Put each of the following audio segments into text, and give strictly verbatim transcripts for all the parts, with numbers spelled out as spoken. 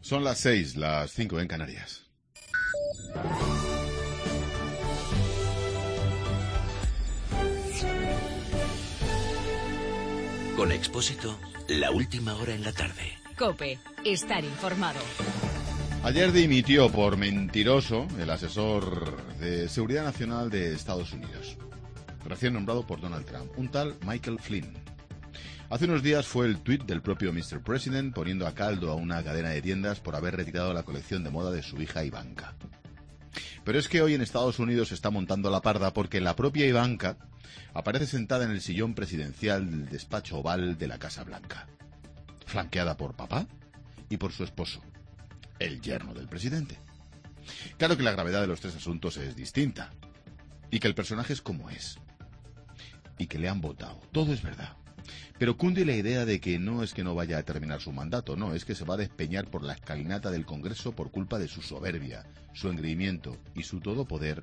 Son las seis, las cinco en Canarias. Con Expósito, la última hora en la tarde. COPE, estar informado. Ayer dimitió por mentiroso el asesor de Seguridad Nacional de Estados Unidos, recién nombrado por Donald Trump, un tal Michael Flynn. Hace unos días fue el tuit del propio mister President poniendo a caldo a una cadena de tiendas por haber retirado la colección de moda de su hija Ivanka. Pero es que hoy en Estados Unidos se está montando la parda porque la propia Ivanka aparece sentada en el sillón presidencial del despacho oval de la Casa Blanca, flanqueada por papá y por su esposo, el yerno del presidente. Claro que la gravedad de los tres asuntos es distinta, y que el personaje es como es, y que le han votado, todo es verdad. Pero cunde la idea de que no es que no vaya a terminar su mandato, no, es que se va a despeñar por la escalinata del Congreso por culpa de su soberbia, su engreimiento y su todopoder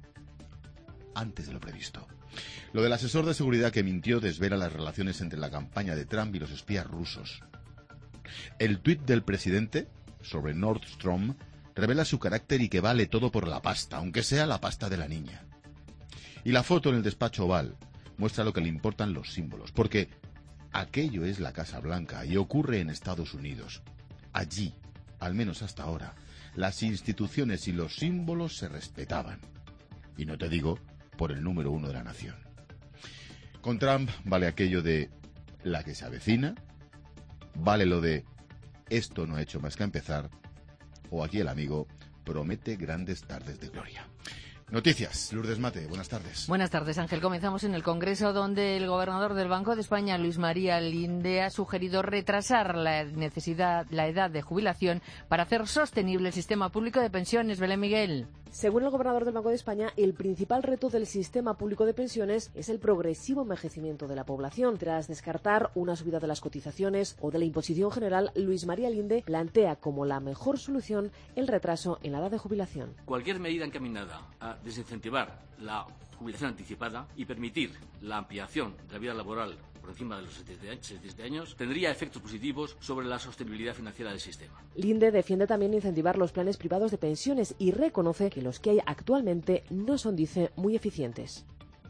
antes de lo previsto. Lo del asesor de seguridad que mintió desvela las relaciones entre la campaña de Trump y los espías rusos. El tuit del presidente sobre Nord Stream revela su carácter y que vale todo por la pasta, aunque sea la pasta de la niña. Y la foto en el despacho oval muestra lo que le importan los símbolos, porque aquello es la Casa Blanca y ocurre en Estados Unidos. Allí, al menos hasta ahora, las instituciones y los símbolos se respetaban. Y no te digo por el número uno de la nación. Con Trump vale aquello de la que se avecina, vale lo de esto no ha hecho más que empezar, o aquí el amigo promete grandes tardes de gloria. Noticias, Lourdes Mate, buenas tardes. Buenas tardes, Ángel. Comenzamos en el Congreso, donde el gobernador del Banco de España, Luis María Linde, ha sugerido retrasar la necesidad, la edad de jubilación para hacer sostenible el sistema público de pensiones. Belén Miguel. Según el gobernador del Banco de España, el principal reto del sistema público de pensiones es el progresivo envejecimiento de la población. Tras descartar una subida de las cotizaciones o de la imposición general, Luis María Linde plantea como la mejor solución el retraso en la edad de jubilación. Cualquier medida encaminada a desincentivar la jubilación anticipada y permitir la ampliación de la vida laboral por encima de los setenta años, tendría efectos positivos sobre la sostenibilidad financiera del sistema. Linde defiende también incentivar los planes privados de pensiones y reconoce que los que hay actualmente no son, dice, muy eficientes.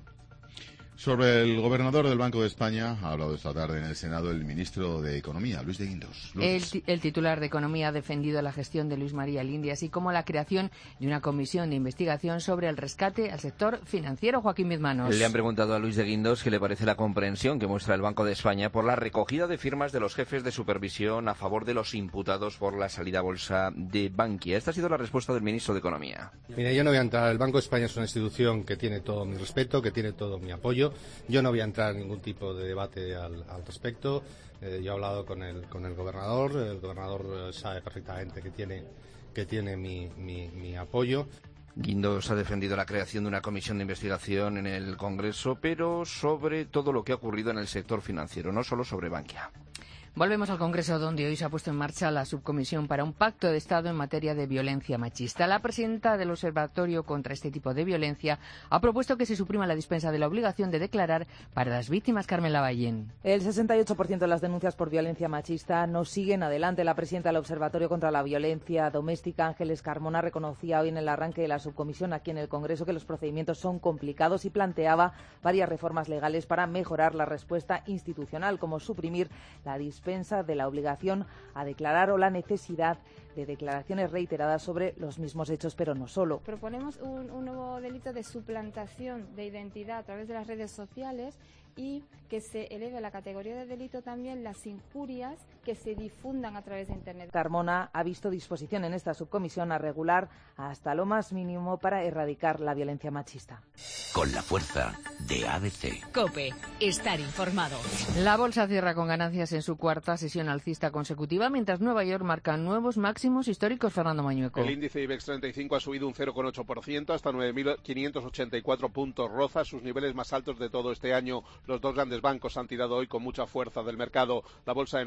Sobre el gobernador del Banco de España ha hablado esta tarde en el Senado el ministro de Economía, Luis de Guindos. El, el titular de Economía ha defendido la gestión de Luis María Linde, así como la creación de una comisión de investigación sobre el rescate al sector financiero. Joaquín Mizmanos. Le han preguntado a Luis de Guindos qué le parece la comprensión que muestra el Banco de España por la recogida de firmas de los jefes de supervisión a favor de los imputados por la salida a bolsa de Bankia. Esta ha sido la respuesta del ministro de Economía. Mira, yo no voy a entrar. El Banco de España es una institución que tiene todo mi respeto, que tiene todo mi apoyo. Yo no voy a entrar en ningún tipo de debate al, al respecto. Eh, yo he hablado con el, con el gobernador. El gobernador eh, sabe perfectamente que tiene, que tiene mi, mi, mi apoyo. Guindos ha defendido la creación de una comisión de investigación en el Congreso, pero sobre todo lo que ha ocurrido en el sector financiero, no solo sobre Bankia. Volvemos al Congreso, donde hoy se ha puesto en marcha la subcomisión para un pacto de Estado en materia de violencia machista. La presidenta del Observatorio contra este tipo de violencia ha propuesto que se suprima la dispensa de la obligación de declarar para las víctimas. Carmen Lavallén. El sesenta y ocho por ciento de las denuncias por violencia machista no siguen adelante. La presidenta del Observatorio contra la Violencia Doméstica, Ángeles Carmona, reconocía hoy en el arranque de la subcomisión aquí en el Congreso que los procedimientos son complicados y planteaba varias reformas legales para mejorar la respuesta institucional, como suprimir la dispensa dispensa de la obligación a declarar o la necesidad de declaraciones reiteradas sobre los mismos hechos, pero no solo. Proponemos un, un nuevo delito de suplantación de identidad a través de las redes sociales y que se eleve a la categoría de delito también las injurias que se difundan a través de Internet. Carmona ha visto disposición en esta subcomisión a regular hasta lo más mínimo para erradicar la violencia machista. Con la fuerza de A B C. COPE, estar informado. La bolsa cierra con ganancias en su cuarta sesión alcista consecutiva, mientras Nueva York marca nuevos máximos históricos. Fernando Mañueco. El índice IBEX treinta y cinco ha subido un cero coma ocho por ciento hasta nueve mil quinientos ochenta y cuatro puntos. Roza sus niveles más altos de todo este año. Los dos grandes bancos han tirado hoy con mucha fuerza del mercado. La bolsa de Nueva York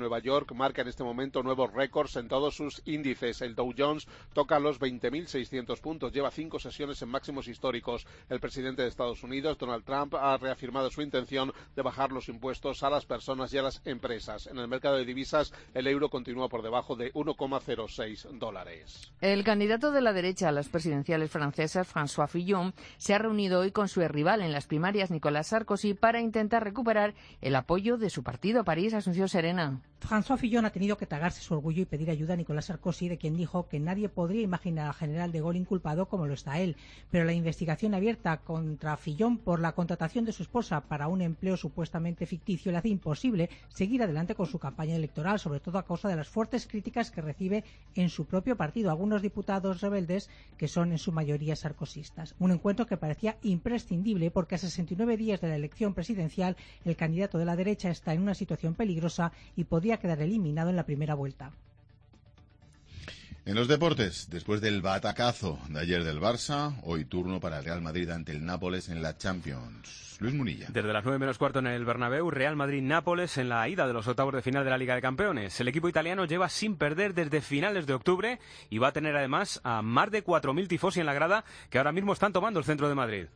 York marca en este momento nuevos récords en todos sus índices. El Dow Jones toca los veinte mil seiscientos puntos, lleva cinco sesiones en máximos históricos. El presidente de Estados Unidos, Donald Trump, ha reafirmado su intención de bajar los impuestos a las personas y a las empresas. En el mercado de divisas, el euro continúa por debajo de uno coma cero seis dólares. El candidato de la derecha a las presidenciales francesas, François Fillon, se ha reunido hoy con su rival en las primarias, Nicolas Sarkozy, para intentar recuperar el apoyo de su partido. París, Asunción Serena. François Fillon ha tenido que tragarse su orgullo y pedir ayuda a Nicolas Sarkozy, de quien dijo que nadie podría imaginar al general de Gaulle inculpado como lo está él. Pero la investigación abierta contra Fillon por la contratación de su esposa para un empleo supuestamente ficticio le hace imposible seguir adelante con su campaña electoral, sobre todo a causa de las fuertes críticas que recibe en su propio partido algunos diputados rebeldes que son en su mayoría sarkozistas. Un encuentro que parecía imprescindible porque a sesenta y nueve días de la elección presidencial el candidato de la derecha está en una situación peligrosa y podría quedar eliminado en la primera vuelta. En los deportes, después del batacazo de ayer del Barça, hoy turno para el Real Madrid ante el Nápoles en la Champions. Luis Munilla. Desde las nueve menos cuarto en el Bernabéu, Real Madrid-Nápoles en la ida de los octavos de final de la Liga de Campeones. El equipo italiano lleva sin perder desde finales de octubre y va a tener además a más de cuatro mil tifosi en la grada que ahora mismo están tomando el centro de Madrid.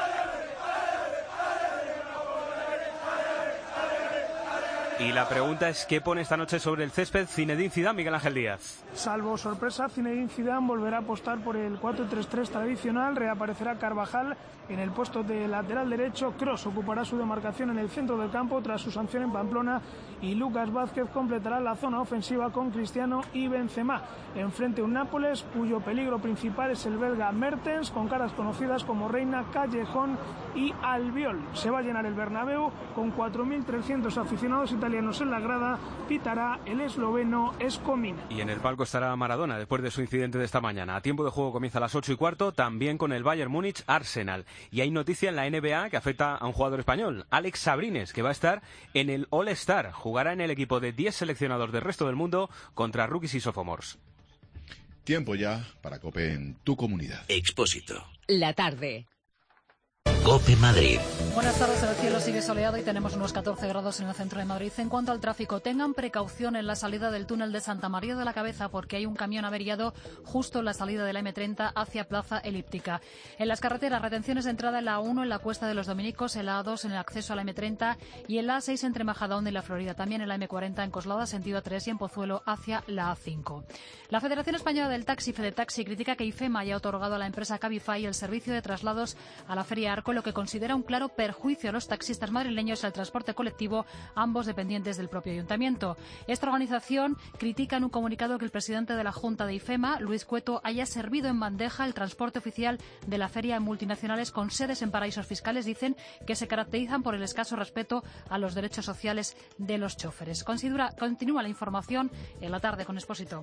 Y la pregunta es, ¿qué pone esta noche sobre el césped Zinedine Zidane, Miguel Ángel Díaz? Salvo sorpresa, Zinedine Zidane volverá a apostar por el cuatro tres tres tradicional, reaparecerá Carvajal en el puesto de lateral derecho, Kroos ocupará su demarcación en el centro del campo tras su sanción en Pamplona y Lucas Vázquez completará la zona ofensiva con Cristiano y Benzema. Enfrente un Nápoles cuyo peligro principal es el belga Mertens, con caras conocidas como Reina, Callejón y Albiol. Se va a llenar el Bernabéu con cuatro mil trescientos aficionados italianos en la grada, pitará el esloveno Escomina. Y en el palco estará Maradona después de su incidente de esta mañana. A tiempo de juego comienza a las ocho y cuarto, también con el Bayern Múnich Arsenal. Y hay noticia en la N B A que afecta a un jugador español, Alex Sabrines, que va a estar en el All-Star. Jugará en el equipo de diez seleccionados del resto del mundo contra rookies y sophomores. Tiempo ya para COPE en tu comunidad. Expósito. La tarde. COPE Madrid. Buenas tardes, el cielo sigue soleado y tenemos unos catorce grados en el centro de Madrid. En cuanto al tráfico, tengan precaución en la salida del túnel de Santa María de la Cabeza porque hay un camión averiado justo en la salida de la eme treinta hacia Plaza Elíptica. En las carreteras, retenciones de entrada en la A uno en la Cuesta de los Dominicos, en la A dos en el acceso a la eme treinta y en la A seis entre Majadahonda y La Florida. También en la eme cuarenta en Coslada, sentido A tres y en Pozuelo hacia la A cinco. La Federación Española del Taxi, Fedetaxi, critica que IFEMA haya otorgado a la empresa Cabify el servicio de traslados a la Feria Arco, lo que considera un claro perjuicio a los taxistas madrileños y al transporte colectivo, ambos dependientes del propio ayuntamiento. Esta organización critica en un comunicado que el presidente de la Junta de IFEMA, Luis Cueto, haya servido en bandeja el transporte oficial de la feria en multinacionales con sedes en paraísos fiscales. Dicen que se caracterizan por el escaso respeto a los derechos sociales de los choferes. Considera, continúa la información en la tarde con Expósito.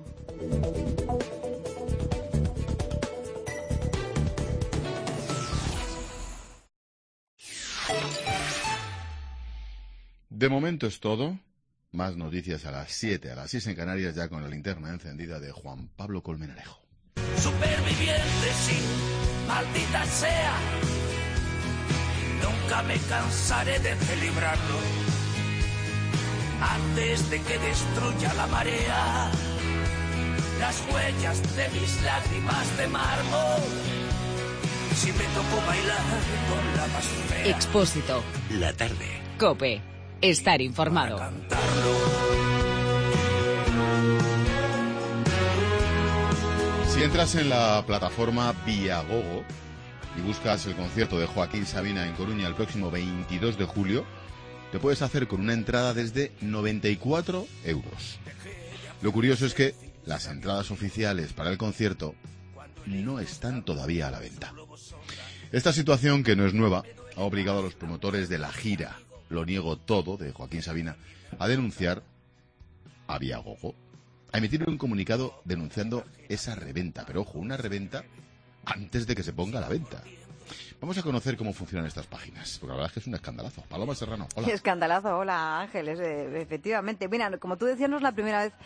De momento es todo. Más noticias a las siete, a las seis en Canarias, ya con la linterna encendida de Juan Pablo Colmenarejo. Superviviente, sí, maldita sea. Nunca me cansaré de celebrarlo. Antes de que destruya la marea, las huellas de mis lágrimas de mármol. Si me tocó bailar con la más fea. Expósito. La tarde. COPE. Estar informado. Si entras en la plataforma Viagogo y buscas el concierto de Joaquín Sabina en Coruña el próximo veintidós de julio, te puedes hacer con una entrada desde noventa y cuatro euros. Lo curioso es que las entradas oficiales para el concierto no están todavía a la venta. Esta situación, que no es nueva, ha obligado a los promotores de la gira Lo Niego Todo de Joaquín Sabina a denunciar a Viagogo, a emitir un comunicado denunciando esa reventa, pero ojo, una reventa antes de que se ponga a la venta. Vamos a conocer cómo funcionan estas páginas, porque la verdad es que es un escandalazo. Paloma Serrano, hola. Escandalazo, hola Ángeles, efectivamente. Mira, como tú decías, no es la primera vez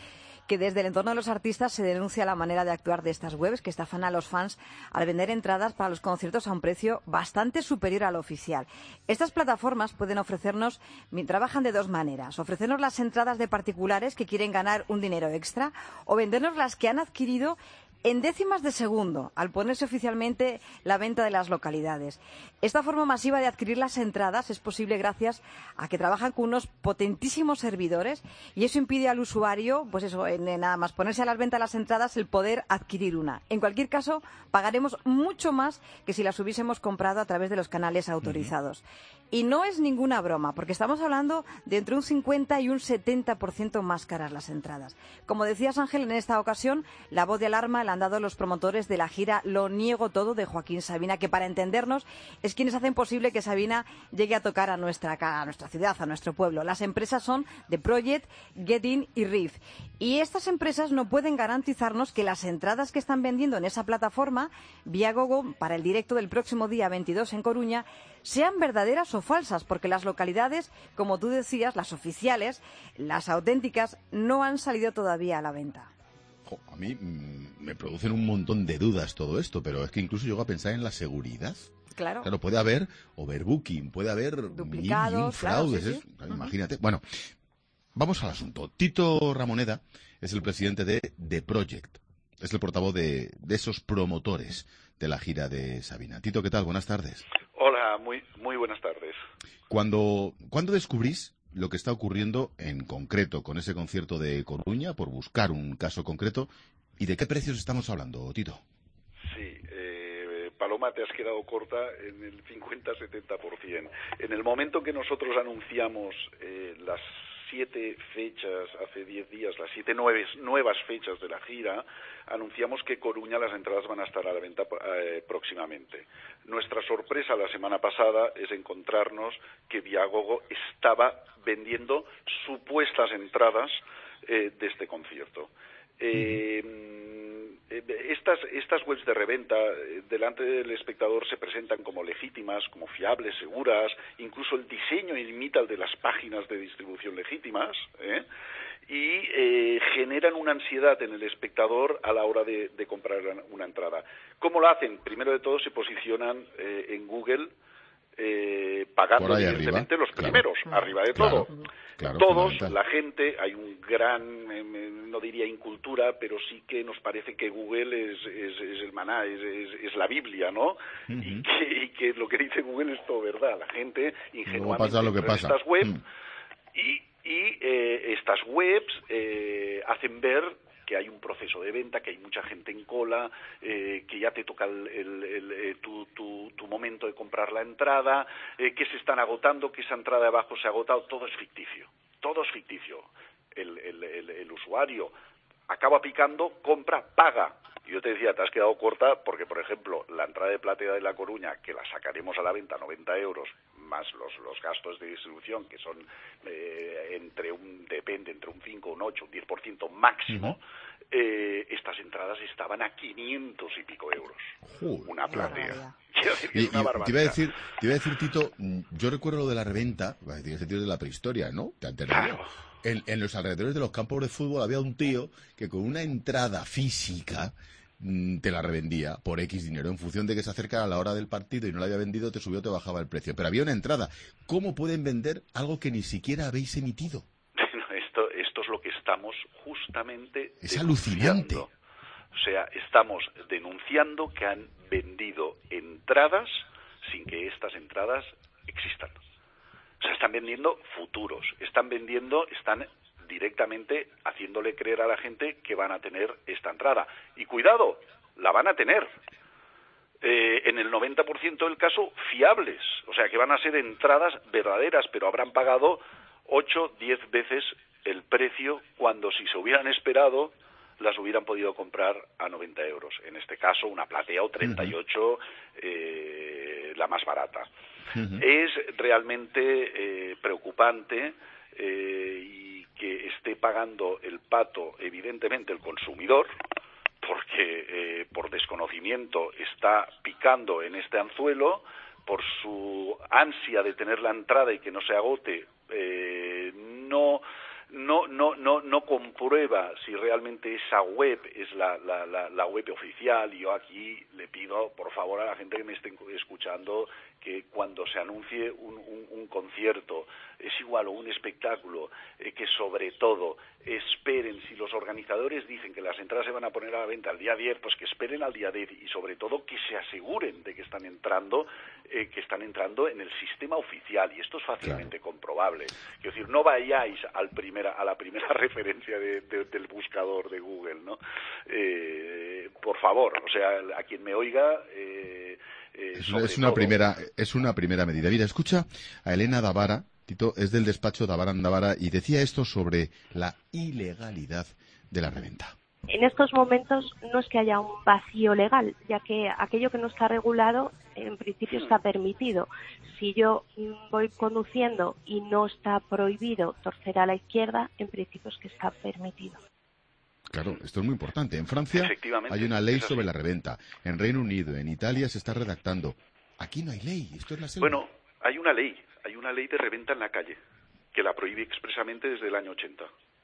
que desde el entorno de los artistas se denuncia la manera de actuar de estas webs que estafan a los fans al vender entradas para los conciertos a un precio bastante superior al oficial. Estas plataformas pueden ofrecernos, trabajan de dos maneras, ofrecernos las entradas de particulares que quieren ganar un dinero extra o vendernos las que han adquirido en décimas de segundo, al ponerse oficialmente la venta de las localidades. Esta forma masiva de adquirir las entradas es posible gracias a que trabajan con unos potentísimos servidores y eso impide al usuario, pues eso, en, en nada más ponerse a la venta de las entradas, el poder adquirir una. En cualquier caso, pagaremos mucho más que si las hubiésemos comprado a través de los canales autorizados. Uh-huh. Y no es ninguna broma, porque estamos hablando de entre un cincuenta y un setenta por ciento más caras las entradas. Como decías, Ángel, en esta ocasión, la voz de alarma la han dado los promotores de la gira Lo Niego Todo de Joaquín Sabina, que para entendernos es quienes hacen posible que Sabina llegue a tocar a nuestra, a nuestra ciudad, a nuestro pueblo. Las empresas son The Project, Get In y Riff. Y estas empresas no pueden garantizarnos que las entradas que están vendiendo en esa plataforma, Viagogo, para el directo del próximo día veintidós en Coruña, sean verdaderas o falsas, porque las localidades, como tú decías, las oficiales, las auténticas, no han salido todavía a la venta. Jo, a mí mmm, me producen un montón de dudas todo esto, pero es que incluso llego a pensar en la seguridad. Claro. Claro, puede haber overbooking, puede haber duplicados, mil y un fraudes, claro, sí, sí. ¿eh? Imagínate. Uh-huh. Bueno, vamos al asunto. Tito Ramoneda es el presidente de The Project, es el portavoz de, de esos promotores de la gira de Sabina. Tito, ¿qué tal? Buenas tardes. Hola, muy, muy buenas tardes. Cuando, ¿Cuándo descubrís lo que está ocurriendo en concreto con ese concierto de Coruña, por buscar un caso concreto, y de qué precios estamos hablando, Tito? Sí, eh, Paloma, te has quedado corta en el cincuenta a setenta por ciento. En el momento que nosotros anunciamos eh, las siete fechas, hace diez días, las siete nueve, nuevas fechas de la gira, anunciamos que Coruña las entradas van a estar a la venta eh, próximamente. Nuestra sorpresa la semana pasada es encontrarnos que Viagogo estaba vendiendo supuestas entradas eh, de este concierto. Eh, estas, estas webs de reventa eh, delante del espectador se presentan como legítimas, como fiables, seguras, incluso el diseño imita el de las páginas de distribución legítimas, ¿eh? y eh, generan una ansiedad en el espectador a la hora de, de comprar una entrada. ¿Cómo lo hacen? Primero de todo se posicionan eh, en Google eh, pagando evidentemente arriba, los primeros, claro, arriba de todo. Claro, claro, todos, la gente, hay un gran, eh, no diría incultura, pero sí que nos parece que Google es, es, es el maná, es, es, es la Biblia, ¿no? Uh-huh. y, que, y que lo que dice Google es todo verdad. La gente ingenuamente pasa lo que pasa. En estas webs mm. y, y eh, estas webs eh, hacen ver que hay un proceso de venta, que hay mucha gente en cola, eh, que ya te toca el, el, el, el, tu, tu, tu momento de comprar la entrada, eh, que se están agotando, que esa entrada de abajo se ha agotado. Todo es ficticio, todo es ficticio. El, el, el, el usuario acaba picando, compra, paga. Y yo te decía, te has quedado corta porque, por ejemplo, la entrada de Platea de La Coruña, que la sacaremos a la venta a noventa euros, más los, los gastos de distribución, que son eh, entre un, depende, entre un cinco, un ocho, un diez por ciento máximo, uh-huh. eh, estas entradas estaban a quinientos y pico euros. Uh, una Platea. Y, y, una te iba a decir, te iba a decir, Tito, yo recuerdo lo de la reventa, en el sentido de la prehistoria, ¿no? Claro. En, en los alrededores de los campos de fútbol había un tío que con una entrada física te la revendía por X dinero, en función de que se acercara a la hora del partido y no la había vendido, te subió o te bajaba el precio. Pero había una entrada. ¿Cómo pueden vender algo que ni siquiera habéis emitido? Esto, esto es lo que estamos justamente Es alucinante. O sea, estamos denunciando que han vendido entradas sin que estas entradas existan. O sea, están vendiendo futuros, están vendiendo, están directamente haciéndole creer a la gente que van a tener esta entrada. Y cuidado, la van a tener. Eh, en el noventa por ciento del caso, fiables. O sea, que van a ser entradas verdaderas, pero habrán pagado ocho, diez veces el precio cuando si se hubieran esperado las hubieran podido comprar a noventa euros. En este caso, una Platea o treinta y ocho, uh-huh. eh, la más barata. Uh-huh. Es realmente eh, preocupante eh, y que esté pagando el pato, evidentemente, el consumidor, porque eh, por desconocimiento está picando en este anzuelo, por su ansia de tener la entrada y que no se agote, eh, no no no no no comprueba si realmente esa web es la, la, la, la web oficial. Y yo aquí le pido, por favor, a la gente que me esté escuchando, que cuando se anuncie un, un, un concierto, es igual, o un espectáculo, eh, que sobre todo esperen, si los organizadores dicen que las entradas se van a poner a la venta el día diez, pues que esperen al día diez, y sobre todo que se aseguren de que están entrando eh, que están entrando en el sistema oficial, y esto es fácilmente claro. comprobable. Es decir, no vayáis al primera, a la primera referencia de, de, del buscador de Google, ¿no? Eh, por favor, o sea, a quien me oiga... Eh, eh, es, es una todo... primera es una primera medida. Mira, escucha a Elena Davara. Tito, es del despacho Davara Davara, y decía esto sobre la ilegalidad de la reventa. En estos momentos no es que haya un vacío legal, ya que aquello que no está regulado en principio está permitido. Si yo voy conduciendo y no está prohibido torcer a la izquierda, en principio es que está permitido. Claro, esto es muy importante. En Francia hay una ley sobre la reventa. En Reino Unido, en Italia se está redactando. Aquí no hay ley, esto es la selva. Bueno, hay una ley. Hay una ley de reventa en la calle, que la prohíbe expresamente desde el año ochenta.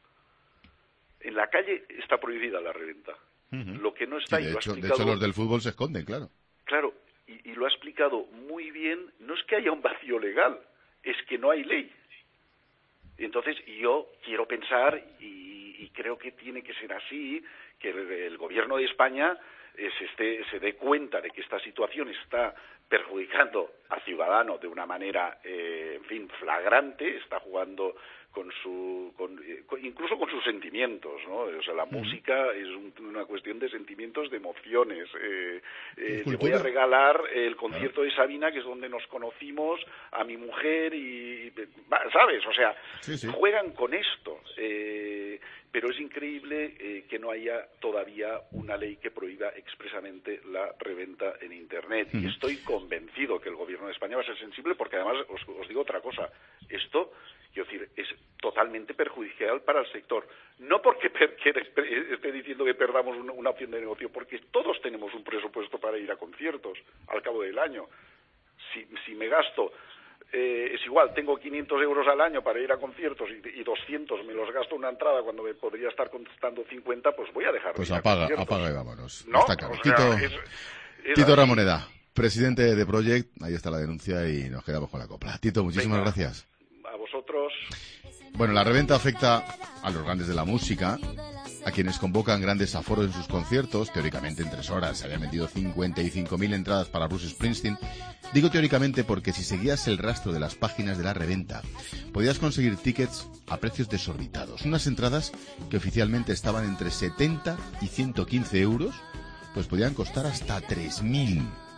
En la calle está prohibida la reventa. Uh-huh. Lo que no está... Sí, de, y lo hecho, ha explicado, de hecho, los del fútbol se esconden, claro. Claro, y, y lo ha explicado muy bien, no es que haya un vacío legal, es que no hay ley. Entonces, yo quiero pensar, y, y creo que tiene que ser así, que el, el gobierno de España eh, se, esté, se dé cuenta de que esta situación está perjudicando al ciudadano de una manera, eh, en fin, flagrante, está jugando con su, con, eh, con, incluso con sus sentimientos, ¿no? O sea, la mm. música es un, una cuestión de sentimientos, de emociones. Eh, eh, le voy a regalar el concierto de Sabina, que es donde nos conocimos, a mi mujer y, ¿sabes? O sea, sí, sí. juegan con esto. Eh, pero es increíble eh, que no haya todavía una ley que prohíba expresamente la reventa en Internet. Mm. Y estoy convencido que el gobierno de España va a ser sensible, porque además os, os digo otra cosa. Esto, quiero decir, es totalmente perjudicial para el sector. No porque per, que esté diciendo que perdamos una, una opción de negocio, porque todos tenemos un presupuesto para ir a conciertos al cabo del año. Si, si me gasto... Eh, es igual, tengo quinientos euros al año para ir a conciertos y, y doscientos me los gasto en una entrada cuando me podría estar costando cincuenta, pues voy a dejar pues de ir apaga, a conciertos. apaga y vámonos. ¿No? Está claro. O sea, Tito, es, es Tito Ramoneda, presidente de Project, ahí está la denuncia y nos quedamos con la copla. Tito, muchísimas Venga, gracias. A vosotros. Bueno, la reventa afecta a los grandes de la música, a quienes convocan grandes aforos en sus conciertos. Teóricamente en tres horas se habían vendido cincuenta y cinco mil entradas para Bruce Springsteen. Digo teóricamente porque si seguías el rastro de las páginas de la reventa, podías conseguir tickets a precios desorbitados. Unas entradas que oficialmente estaban entre setenta y ciento quince euros, pues podían costar hasta tres mil.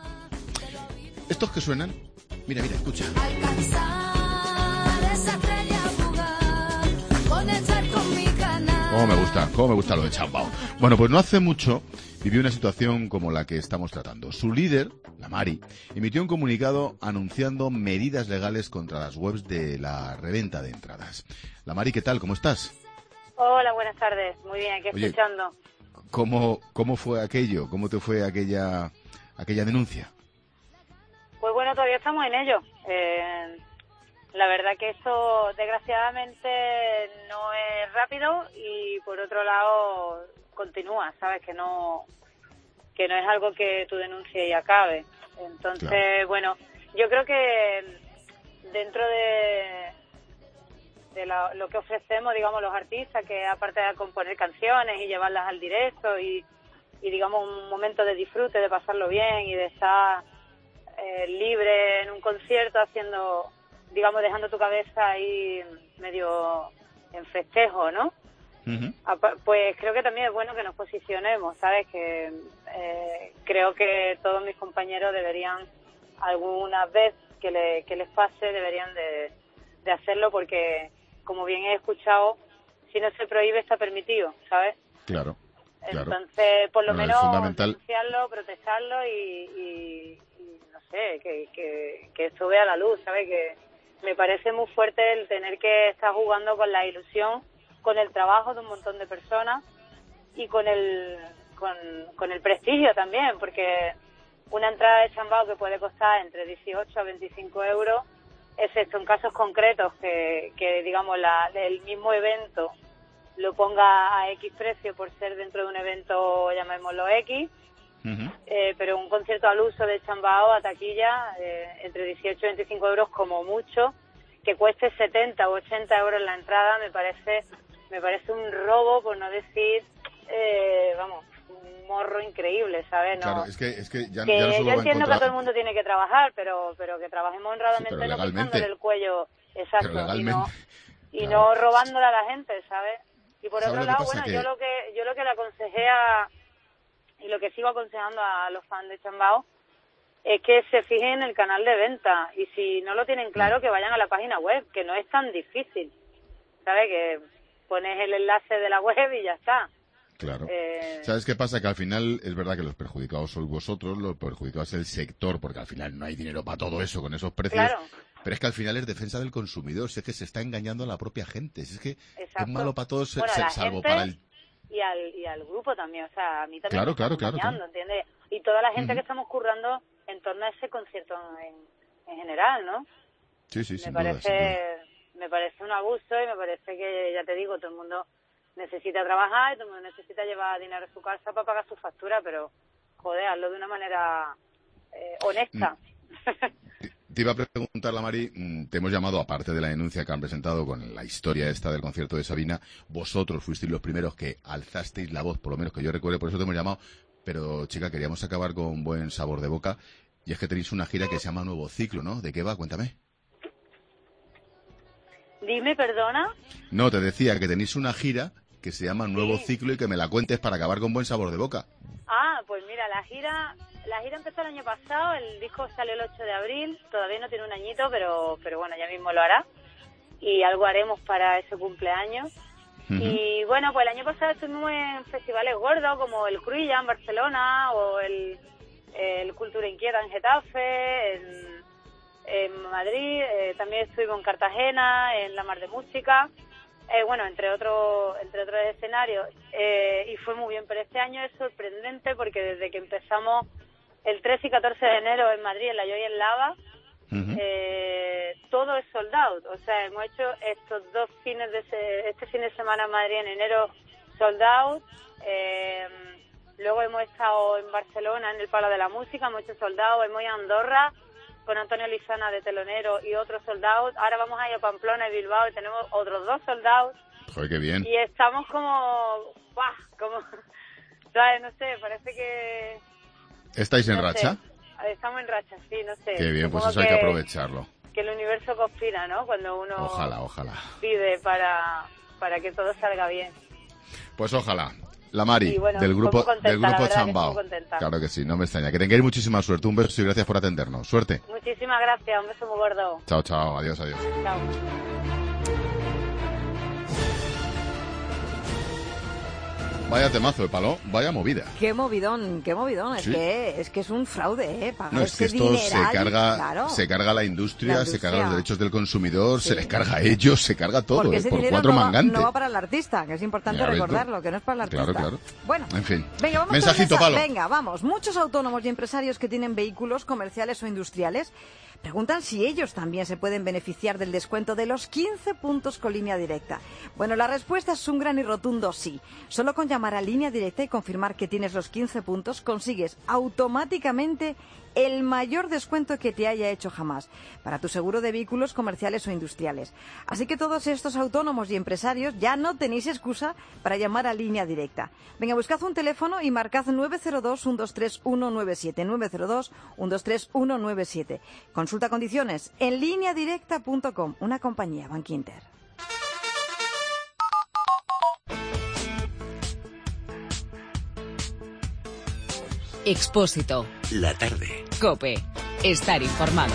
Estos que suenan, mira, mira, escucha. Cómo me gusta, cómo me gusta lo de Chambao. Bueno, pues no hace mucho vivió una situación como la que estamos tratando. Su líder, la Mari, emitió un comunicado anunciando medidas legales contra las webs de la reventa de entradas. La Mari, ¿qué tal? ¿Cómo estás? Hola, buenas tardes. Muy bien, aquí Oye, escuchando. ¿Cómo, cómo fue aquello? ¿Cómo te fue aquella, aquella denuncia? Pues bueno, todavía estamos en ello. Eh... La verdad que esto, desgraciadamente, no es rápido y, por otro lado, continúa, ¿sabes? Que no que no es algo que tú denuncies y acabe. Entonces, claro. Bueno, yo creo que dentro de, de la, lo que ofrecemos, digamos, los artistas, que aparte de componer canciones y llevarlas al directo y, y digamos, un momento de disfrute, de pasarlo bien y de estar eh, libre en un concierto haciendo... digamos, dejando tu cabeza ahí medio en festejo, ¿no? Uh-huh. Pues creo que también es bueno que nos posicionemos, ¿sabes? Que eh, creo que todos mis compañeros deberían, alguna vez que, le, que les pase, deberían de, de hacerlo, porque, como bien he escuchado, si no se prohíbe está permitido, ¿sabes? Claro, claro. Entonces, por lo bueno, menos, fundamental... denunciarlo, protestarlo y, y, y, no sé, que, que, que esto vea la luz, ¿sabes? Que me parece muy fuerte el tener que estar jugando con la ilusión, con el trabajo de un montón de personas y con el con, con el prestigio también, porque una entrada de Chambao que puede costar entre dieciocho a veinticinco euros, excepto en casos concretos que, que digamos, la, el mismo evento lo ponga a X precio por ser dentro de un evento, llamémoslo X, uh-huh. eh, pero un concierto al uso de Chambao a taquilla eh, entre dieciocho y veinticinco euros como mucho, que cueste setenta o ochenta euros la entrada, me parece me parece un robo, por no decir, eh, vamos, un morro increíble, ¿sabes? No, claro, es que, es que ya, que ya no solo yo va a entiendo encontrar... que todo el mundo tiene que trabajar, pero pero que trabajemos honradamente, sí, no pisándole el cuello, exacto, pero legalmente, y no, y claro. no robándole a la gente, ¿sabes? Y por otro lado, bueno, que... yo lo que yo lo que le aconsejé a, y lo que sigo aconsejando a los fans de Chambao es que se fijen en el canal de venta, y si no lo tienen claro, que vayan a la página web, que no es tan difícil, ¿sabes? Que pones el enlace de la web y ya está. Claro. Eh... ¿Sabes qué pasa? Que al final es verdad que los perjudicados sois vosotros, los perjudicados es el sector, porque al final no hay dinero para todo eso con esos precios. Claro. Pero es que al final es defensa del consumidor, si es que se está engañando a la propia gente, si es que Exacto. es malo para todos, bueno, se, la salvo gente para el... Y al, y al grupo también, o sea, a mí también claro, me claro, está claro, engañando, claro. ¿entiendes? Y toda la gente uh-huh. que estamos currando en torno a ese concierto en, en general, ¿no? Sí, sí, me sin parece, duda, sin duda. Me parece un abuso y me parece que, ya te digo, todo el mundo necesita trabajar y todo el mundo necesita llevar dinero a su casa para pagar su factura, pero, joder, hazlo de una manera eh, honesta. Mm. Te iba a preguntar, la Mari, te hemos llamado, aparte de la denuncia que han presentado con la historia esta del concierto de Sabina, vosotros fuisteis los primeros que alzasteis la voz, por lo menos que yo recuerde, por eso te hemos llamado, pero chica, queríamos acabar con buen sabor de boca, y es que tenéis una gira que se llama Nuevo Ciclo, ¿no? ¿De qué va? Cuéntame. Dime, perdona. No, te decía que tenéis una gira que se llama Nuevo sí. Ciclo y que me la cuentes para acabar con buen sabor de boca. Ah, pues mira, la gira... La gira empezó el año pasado, el disco salió el ocho de abril, todavía no tiene un añito, pero pero bueno, ya mismo lo hará. Y algo haremos para ese cumpleaños. Uh-huh. Y bueno, pues el año pasado estuvimos en festivales gordos, como el Cruilla en Barcelona, o el, el Cultura Inquieta en Getafe, en, en Madrid, eh, también estuvimos en Cartagena, en la Mar de Música, eh, bueno, entre otros entre otros escenarios. Eh, y fue muy bien, pero este año es sorprendente porque desde que empezamos... El trece y catorce de enero en Madrid, en la Joy en Lava, uh-huh. eh, todo es sold out. O sea, hemos hecho estos dos fines de ese, este fin de semana en Madrid en enero sold out. Eh, luego hemos estado en Barcelona en el Palo de la Música, hemos hecho sold out. Hemos ido a Andorra con Antonio Lizana de telonero y otro sold out. Ahora vamos a ir a Pamplona y Bilbao y tenemos otros dos sold out. Joder, qué bien. Y estamos como, ¡buah! Como, ¿sabes? No sé, parece que... ¿Estáis en no racha? Sé. Estamos en racha, sí, no sé. Qué bien, pues Supongo eso hay que aprovecharlo. Que el universo conspira, ¿no? Cuando uno ojalá, ojalá. pide para, para que todo salga bien. Pues ojalá. La Mari, bueno, del grupo, contenta, del grupo Chambao. Que claro que sí, no me extraña. Que tengáis muchísima suerte. Un beso y gracias por atendernos. Suerte. Muchísimas gracias, un beso muy gordo. Chao, chao, adiós, adiós. Chao. Vaya temazo de palo, vaya movida. Qué movidón, qué movidón. ¿Sí? Es que es que es un fraude, ¿eh? Pagar no, es que ese esto dineral, se carga, claro. se carga la industria, la industria, se carga los derechos del consumidor, sí. se les carga a ellos, se carga todo, Porque ¿eh? ese por dinero cuatro no va, mangantes. no va para el artista, que es importante Ya ves, recordarlo, que no es para el artista. Claro, claro. Bueno, en fin. Venga, vamos Mensajito, con esa. Palo. Venga, vamos. Muchos autónomos y empresarios que tienen vehículos comerciales o industriales preguntan si ellos también se pueden beneficiar del descuento de los quince puntos con Línea Directa. Bueno, la respuesta es un gran y rotundo sí. Solo con llamar a Línea Directa y confirmar que tienes los quince puntos, consigues automáticamente el mayor descuento que te haya hecho jamás para tu seguro de vehículos comerciales o industriales. Así que todos estos autónomos y empresarios ya no tenéis excusa para llamar a Línea Directa. Venga, buscad un teléfono y marcad nueve cero dos, uno dos tres, uno nueve siete, nueve cero dos, uno dos tres, uno nueve siete. Consulta condiciones en línea directa punto com, una compañía Bankinter. Expósito. La tarde. COPE. Estar informado.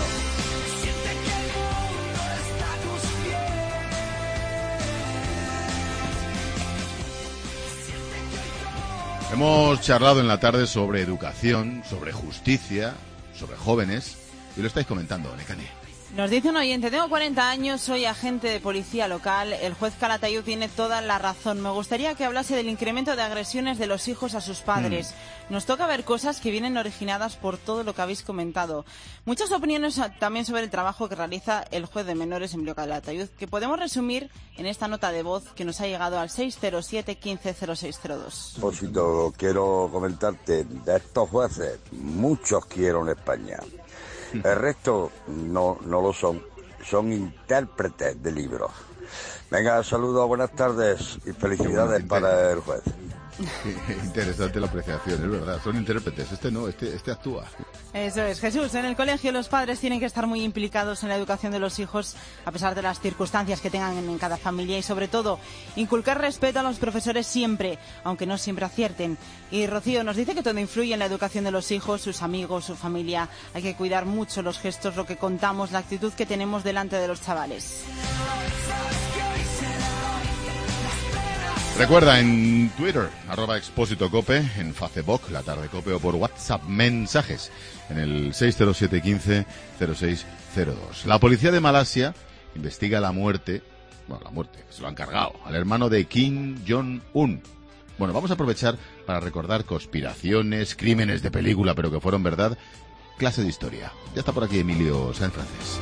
Hemos charlado en la tarde sobre educación, sobre justicia, sobre jóvenes, y lo estáis comentando, Nekane. Nos dice un oyente, tengo cuarenta años, soy agente de policía local. El juez Calatayud tiene toda la razón. Me gustaría que hablase del incremento de agresiones de los hijos a sus padres. Mm. Nos toca ver cosas que vienen originadas por todo lo que habéis comentado. Muchas opiniones también sobre el trabajo que realiza el juez de menores Emilio Calatayud, que podemos resumir en esta nota de voz que nos ha llegado al seis cero siete, quince, cero seis cero dos. Pósito, quiero comentarte, de estos jueces, muchos quiero en España. El resto no, no lo son, son intérpretes de libros. Venga, saludos, buenas tardes y felicidades para el juez. Interesante la apreciación, es verdad, son intérpretes, este no, este, este actúa. Eso es, Jesús, en el colegio los padres tienen que estar muy implicados en la educación de los hijos a pesar de las circunstancias que tengan en cada familia y sobre todo inculcar respeto a los profesores siempre, aunque no siempre acierten. Y Rocío nos dice que todo influye en la educación de los hijos, sus amigos, su familia. Hay que cuidar mucho los gestos, lo que contamos, la actitud que tenemos delante de los chavales. Recuerda en Twitter, arroba Expósito Cope, en Facebook, La Tarde Cope, o por WhatsApp, mensajes, en el seis cero siete, quince, cero seis cero dos. La policía de Malasia investiga la muerte, bueno, la muerte, se lo han cargado, al hermano de Kim Jong-un. Bueno, vamos a aprovechar para recordar conspiraciones, crímenes de película, pero que fueron verdad, clase de historia. Ya está por aquí Emilio Sáenz Francés.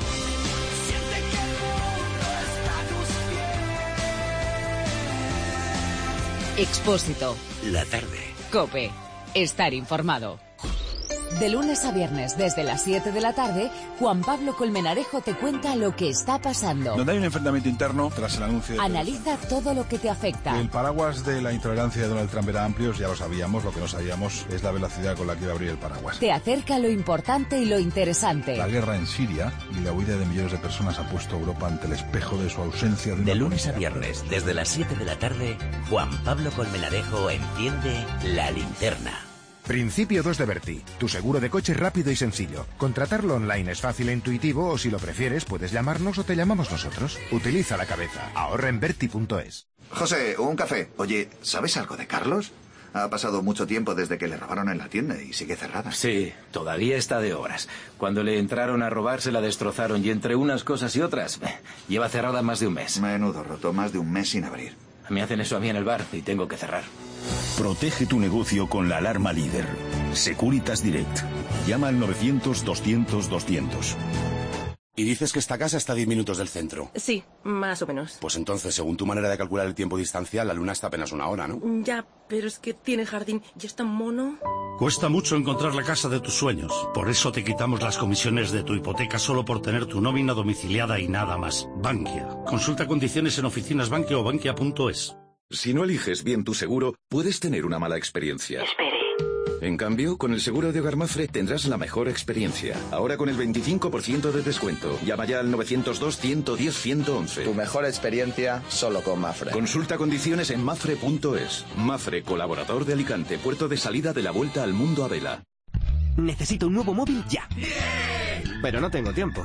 Expósito. La tarde. COPE. Estar informado. De lunes a viernes, desde las siete de la tarde, Juan Pablo Colmenarejo te cuenta lo que está pasando. Donde hay un enfrentamiento interno tras el anuncio de... Analiza todo lo que te afecta. El paraguas de la intolerancia de Donald Trump era amplio, ya lo sabíamos. Lo que no sabíamos es la velocidad con la que iba a abrir el paraguas. Te acerca lo importante y lo interesante. La guerra en Siria y la huida de millones de personas ha puesto a Europa ante el espejo de su ausencia. De, de lunes a viernes, desde las siete de la tarde, Juan Pablo Colmenarejo enciende la linterna. Principio dos de Berti, tu seguro de coche rápido y sencillo. Contratarlo online es fácil e intuitivo, o si lo prefieres puedes llamarnos o te llamamos nosotros. Utiliza la cabeza, ahorra en berti punto es. José, un café. Oye, ¿sabes algo de Carlos? Ha pasado mucho tiempo desde que le robaron en la tienda y sigue cerrada. Sí, todavía está de obras. Cuando le entraron a robar se la destrozaron y entre unas cosas y otras lleva cerrada más de un mes. Menudo roto, más de un mes sin abrir. Me hacen eso a mí en el bar y tengo que cerrar. Protege tu negocio con la alarma líder. Securitas Direct. Llama al novecientos, doscientos, doscientos. Y dices que esta casa está a diez minutos del centro. Sí, más o menos. Pues entonces, según tu manera de calcular el tiempo distancial, la luna está apenas una hora, ¿no? Ya, pero es que tiene jardín y es tan mono. Cuesta mucho encontrar la casa de tus sueños. Por eso te quitamos las comisiones de tu hipoteca solo por tener tu nómina domiciliada y nada más. Bankia. Consulta condiciones en oficinas Bankia o bankia punto es. Si no eliges bien tu seguro, puedes tener una mala experiencia. Espere. En cambio, con el seguro de hogar Mafre tendrás la mejor experiencia. Ahora con el veinticinco por ciento de descuento. Llama ya al novecientos dos, ciento diez, ciento once. Tu mejor experiencia solo con Mafre. Consulta condiciones en mafre punto es. Mafre, colaborador de Alicante, puerto de salida de la vuelta al mundo a vela. Necesito un nuevo móvil ya. Pero no tengo tiempo.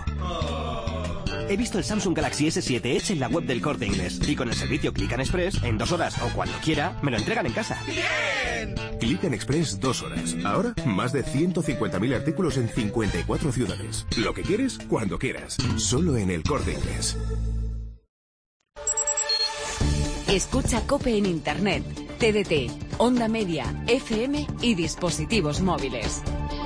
He visto el Samsung Galaxy ese siete Edge en la web del Corte Inglés y con el servicio Click and Express, en dos horas o cuando quiera, me lo entregan en casa. ¡Bien! Click and Express, dos horas. Ahora, más de ciento cincuenta mil artículos en cincuenta y cuatro ciudades. Lo que quieres, cuando quieras. Solo en el Corte Inglés. Escucha COPE en Internet, T D T, Onda Media, F M y dispositivos móviles.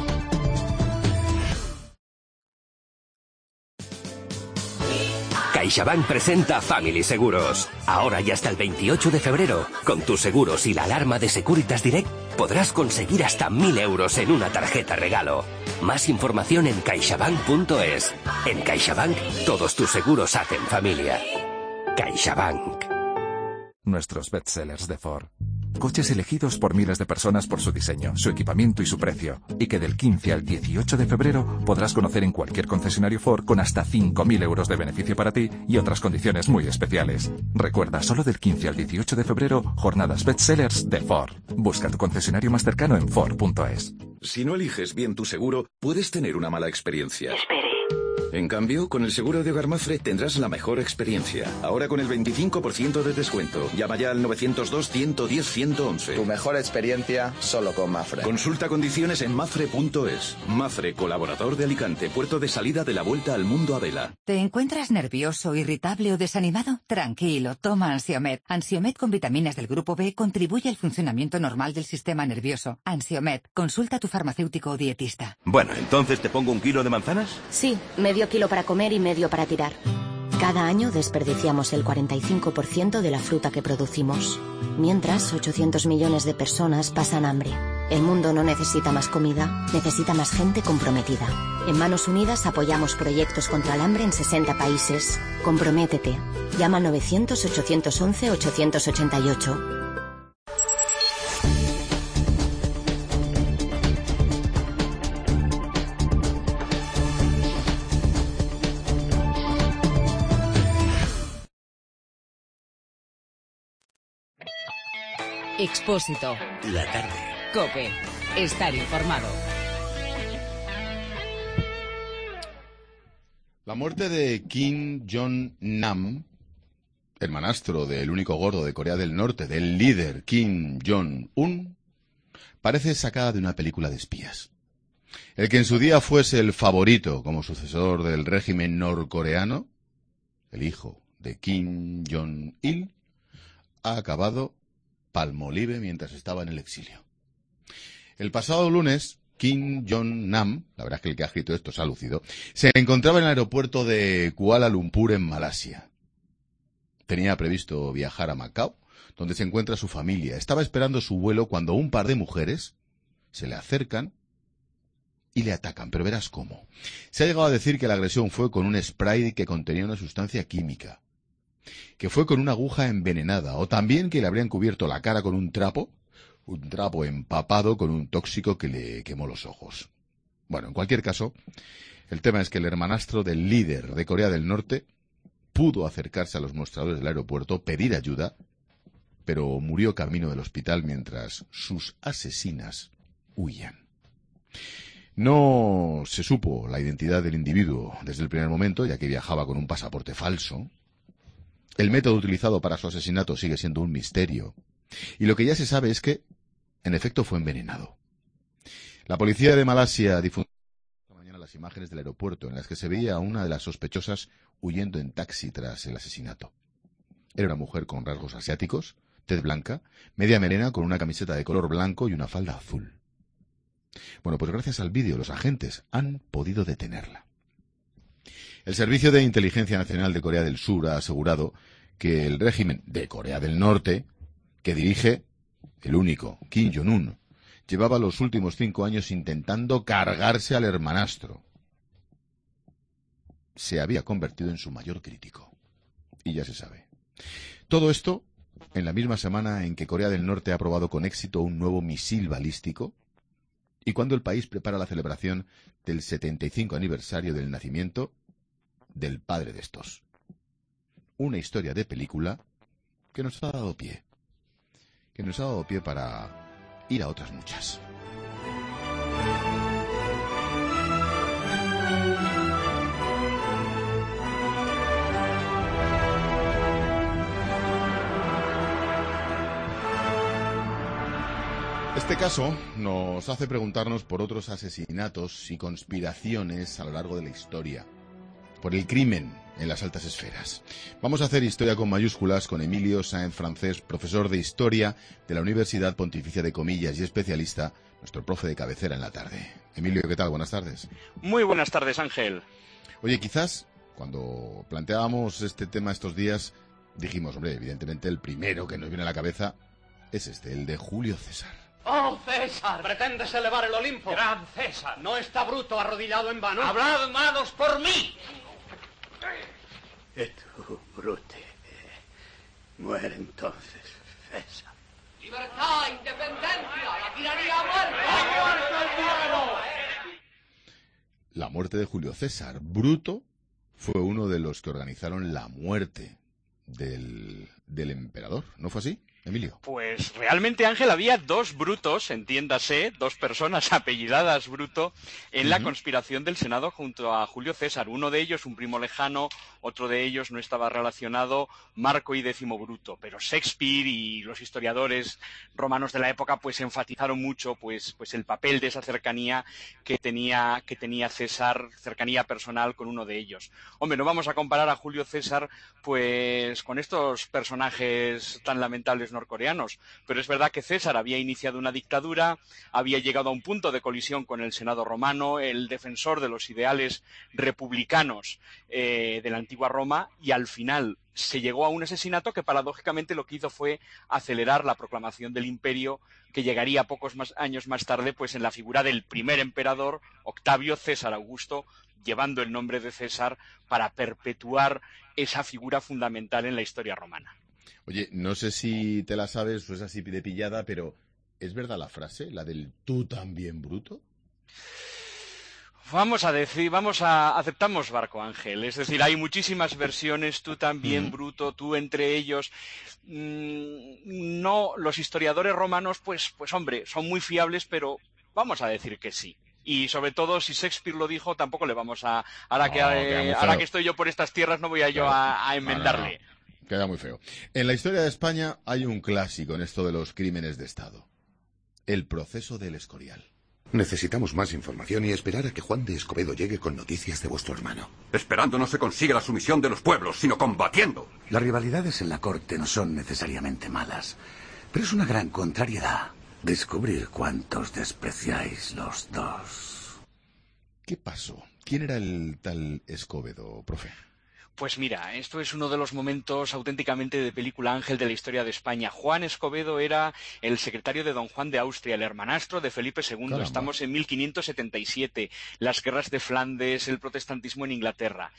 CaixaBank presenta Family Seguros. Ahora y hasta el veintiocho de febrero, con tus seguros y la alarma de Securitas Direct, podrás conseguir hasta mil euros en una tarjeta regalo. Más información en caixabank punto es. En CaixaBank, todos tus seguros hacen familia. CaixaBank. Nuestros bestsellers de Ford. Coches elegidos por miles de personas por su diseño, su equipamiento y su precio. Y que del quince al dieciocho de febrero podrás conocer en cualquier concesionario Ford con hasta cinco mil euros de beneficio para ti y otras condiciones muy especiales. Recuerda, solo del quince al dieciocho de febrero, jornadas bestsellers de Ford. Busca tu concesionario más cercano en ford punto es. Si no eliges bien tu seguro, puedes tener una mala experiencia. Espere. En cambio, con el seguro de hogar Mafre tendrás la mejor experiencia. Ahora con el veinticinco por ciento de descuento. Llama ya al novecientos dos, ciento diez, ciento once. Tu mejor experiencia solo con Mafre. Consulta condiciones en mafre punto es. Mafre, colaborador de Alicante, puerto de salida de la vuelta al mundo a vela. ¿Te encuentras nervioso, irritable o desanimado? Tranquilo, toma Ansiomed. Ansiomed con vitaminas del grupo B contribuye al funcionamiento normal del sistema nervioso. Ansiomed, consulta a tu farmacéutico o dietista. Bueno, entonces te pongo un kilo de manzanas. Sí, medio kilo para comer y medio para tirar. Cada año desperdiciamos el cuarenta y cinco por ciento de la fruta que producimos. Mientras, ochocientos millones de personas pasan hambre. El mundo no necesita más comida, necesita más gente comprometida. En Manos Unidas apoyamos proyectos contra el hambre en sesenta países. Comprométete. Llama al novecientos, ochocientos once, ochocientos ochenta y ocho. Expósito. La tarde. COPE. Estar informado. La muerte de Kim Jong-nam, hermanastro del único gordo de Corea del Norte, del líder Kim Jong-un, parece sacada de una película de espías. El que en su día fuese el favorito como sucesor del régimen norcoreano, el hijo de Kim Jong-il, ha acabado palmolive mientras estaba en el exilio. El pasado lunes, Kim Jong-nam, la verdad es que el que ha escrito esto se ha lucido, se encontraba en el aeropuerto de Kuala Lumpur, en Malasia. Tenía previsto viajar a Macao, donde se encuentra su familia. Estaba esperando su vuelo cuando un par de mujeres se le acercan y le atacan, pero verás cómo. Se ha llegado a decir que la agresión fue con un spray que contenía una sustancia química, que fue con una aguja envenenada, o también que le habrían cubierto la cara con un trapo, un trapo empapado con un tóxico que le quemó los ojos. Bueno, en cualquier caso, el tema es que el hermanastro del líder de Corea del Norte pudo acercarse a los mostradores del aeropuerto, pedir ayuda, pero murió camino del hospital mientras sus asesinas huían. No se supo la identidad del individuo desde el primer momento, ya que viajaba con un pasaporte falso. El método utilizado para su asesinato sigue siendo un misterio. Y lo que ya se sabe es que, en efecto, fue envenenado. La policía de Malasia difundió esta mañana las imágenes del aeropuerto en las que se veía a una de las sospechosas huyendo en taxi tras el asesinato. Era una mujer con rasgos asiáticos, tez blanca, media melena con una camiseta de color blanco y una falda azul. Bueno, pues gracias al vídeo los agentes han podido detenerla. El Servicio de Inteligencia Nacional de Corea del Sur ha asegurado que el régimen de Corea del Norte, que dirige el único, Kim Jong-un, llevaba los últimos cinco años intentando cargarse al hermanastro. Se había convertido en su mayor crítico. Y ya se sabe. Todo esto en la misma semana en que Corea del Norte ha probado con éxito un nuevo misil balístico y cuando el país prepara la celebración del setenta y cinco aniversario del nacimiento del padre de estos. Una historia de película que nos ha dado pie. Que nos ha dado pie para ir a otras muchas. Este caso nos hace preguntarnos por otros asesinatos y conspiraciones a lo largo de la historia, por el crimen en las altas esferas. Vamos a hacer historia con mayúsculas con Emilio Sáenz Francés, profesor de Historia de la Universidad Pontificia de Comillas y especialista, nuestro profe de cabecera en la tarde. Emilio, ¿qué tal? Buenas tardes. Muy buenas tardes, Ángel. Oye, quizás cuando planteábamos este tema estos días, dijimos, hombre, evidentemente el primero que nos viene a la cabeza es este, el de Julio César. ¡Oh, César! ¿Pretendes elevar el Olimpo? ¡Gran César! ¿No está Bruto arrodillado en vano? ¡Hablad, manos, por mí! Y tú, Brute, muere entonces, César. ¡Libertad, independencia! ¡La tiranía ha muerto! ¡Ha muerto el tirano! La muerte de Julio César. Bruto fue uno de los que organizaron la muerte del del emperador. ¿No fue así, Emilio? Pues realmente, Ángel, había dos Brutos, entiéndase, dos personas apellidadas Bruto, en uh-huh. la conspiración del Senado junto a Julio César. Uno de ellos, un primo lejano, otro de ellos no estaba relacionado, Marco y Décimo Bruto. Pero Shakespeare y los historiadores romanos de la época pues enfatizaron mucho pues, pues el papel de esa cercanía que tenía, que tenía César, cercanía personal con uno de ellos. Hombre, no vamos a comparar a Julio César pues con estos personajes tan lamentables norcoreanos, pero es verdad que César había iniciado una dictadura, había llegado a un punto de colisión con el Senado romano, el defensor de los ideales republicanos eh, de la antigua Roma, y al final se llegó a un asesinato que paradójicamente lo que hizo fue acelerar la proclamación del imperio, que llegaría pocos más años más tarde pues en la figura del primer emperador, Octavio César Augusto, llevando el nombre de César para perpetuar esa figura fundamental en la historia romana. Oye, no sé si te la sabes o es así de pillada, pero ¿es verdad la frase, la del tú también, Bruto? Vamos a decir, vamos a, aceptamos barco, Ángel. Es decir, hay muchísimas versiones, tú también, uh-huh. Bruto, tú entre ellos. Mm, no, los historiadores romanos, pues, pues hombre, son muy fiables, pero vamos a decir que sí. Y sobre todo, si Shakespeare lo dijo, tampoco le vamos a... Ahora que, oh, eh, ahora que estoy yo por estas tierras, no voy a yo claro. a, a enmendarle. No, no, no. Queda muy feo. En la historia de España hay un clásico en esto de los crímenes de Estado. El proceso del Escorial. Necesitamos más información y esperar a que Juan de Escobedo llegue con noticias de vuestro hermano. Esperando no se consigue la sumisión de los pueblos, sino combatiendo. Las rivalidades en la corte no son necesariamente malas, pero es una gran contrariedad descubrir cuántos despreciáis los dos. ¿Qué pasó? ¿Quién era el tal Escobedo, profe? Pues mira, esto es uno de los momentos auténticamente de película Ángel de la historia de España. Juan Escobedo era el secretario de don Juan de Austria, el hermanastro de Felipe segundo. Caramba. Estamos en mil quinientos setenta y siete, las guerras de Flandes, el protestantismo en Inglaterra.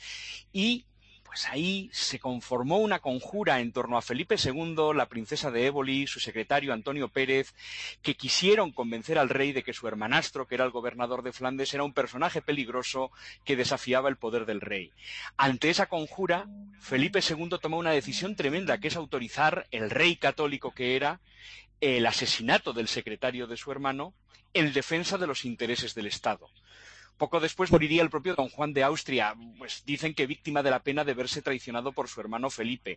Y pues ahí se conformó una conjura en torno a Felipe segundo, la princesa de Éboli, su secretario Antonio Pérez, que quisieron convencer al rey de que su hermanastro, que era el gobernador de Flandes, era un personaje peligroso que desafiaba el poder del rey. Ante esa conjura, Felipe segundo tomó una decisión tremenda, que es autorizar, el rey católico que era, el asesinato del secretario de su hermano en defensa de los intereses del Estado. Poco después moriría el propio don Juan de Austria, pues dicen que víctima de la pena de verse traicionado por su hermano Felipe.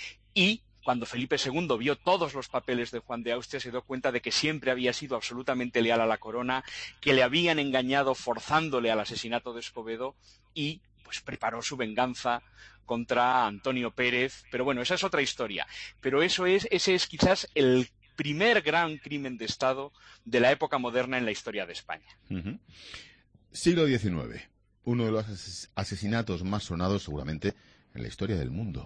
Y cuando Felipe segundo vio todos los papeles de Juan de Austria, se dio cuenta de que siempre había sido absolutamente leal a la corona, que le habían engañado forzándole al asesinato de Escobedo y pues preparó su venganza contra Antonio Pérez. Pero bueno, esa es otra historia. Pero eso es, ese es quizás el primer gran crimen de Estado de la época moderna en la historia de España. Uh-huh. Siglo diecinueve, uno de los asesinatos más sonados seguramente en la historia del mundo,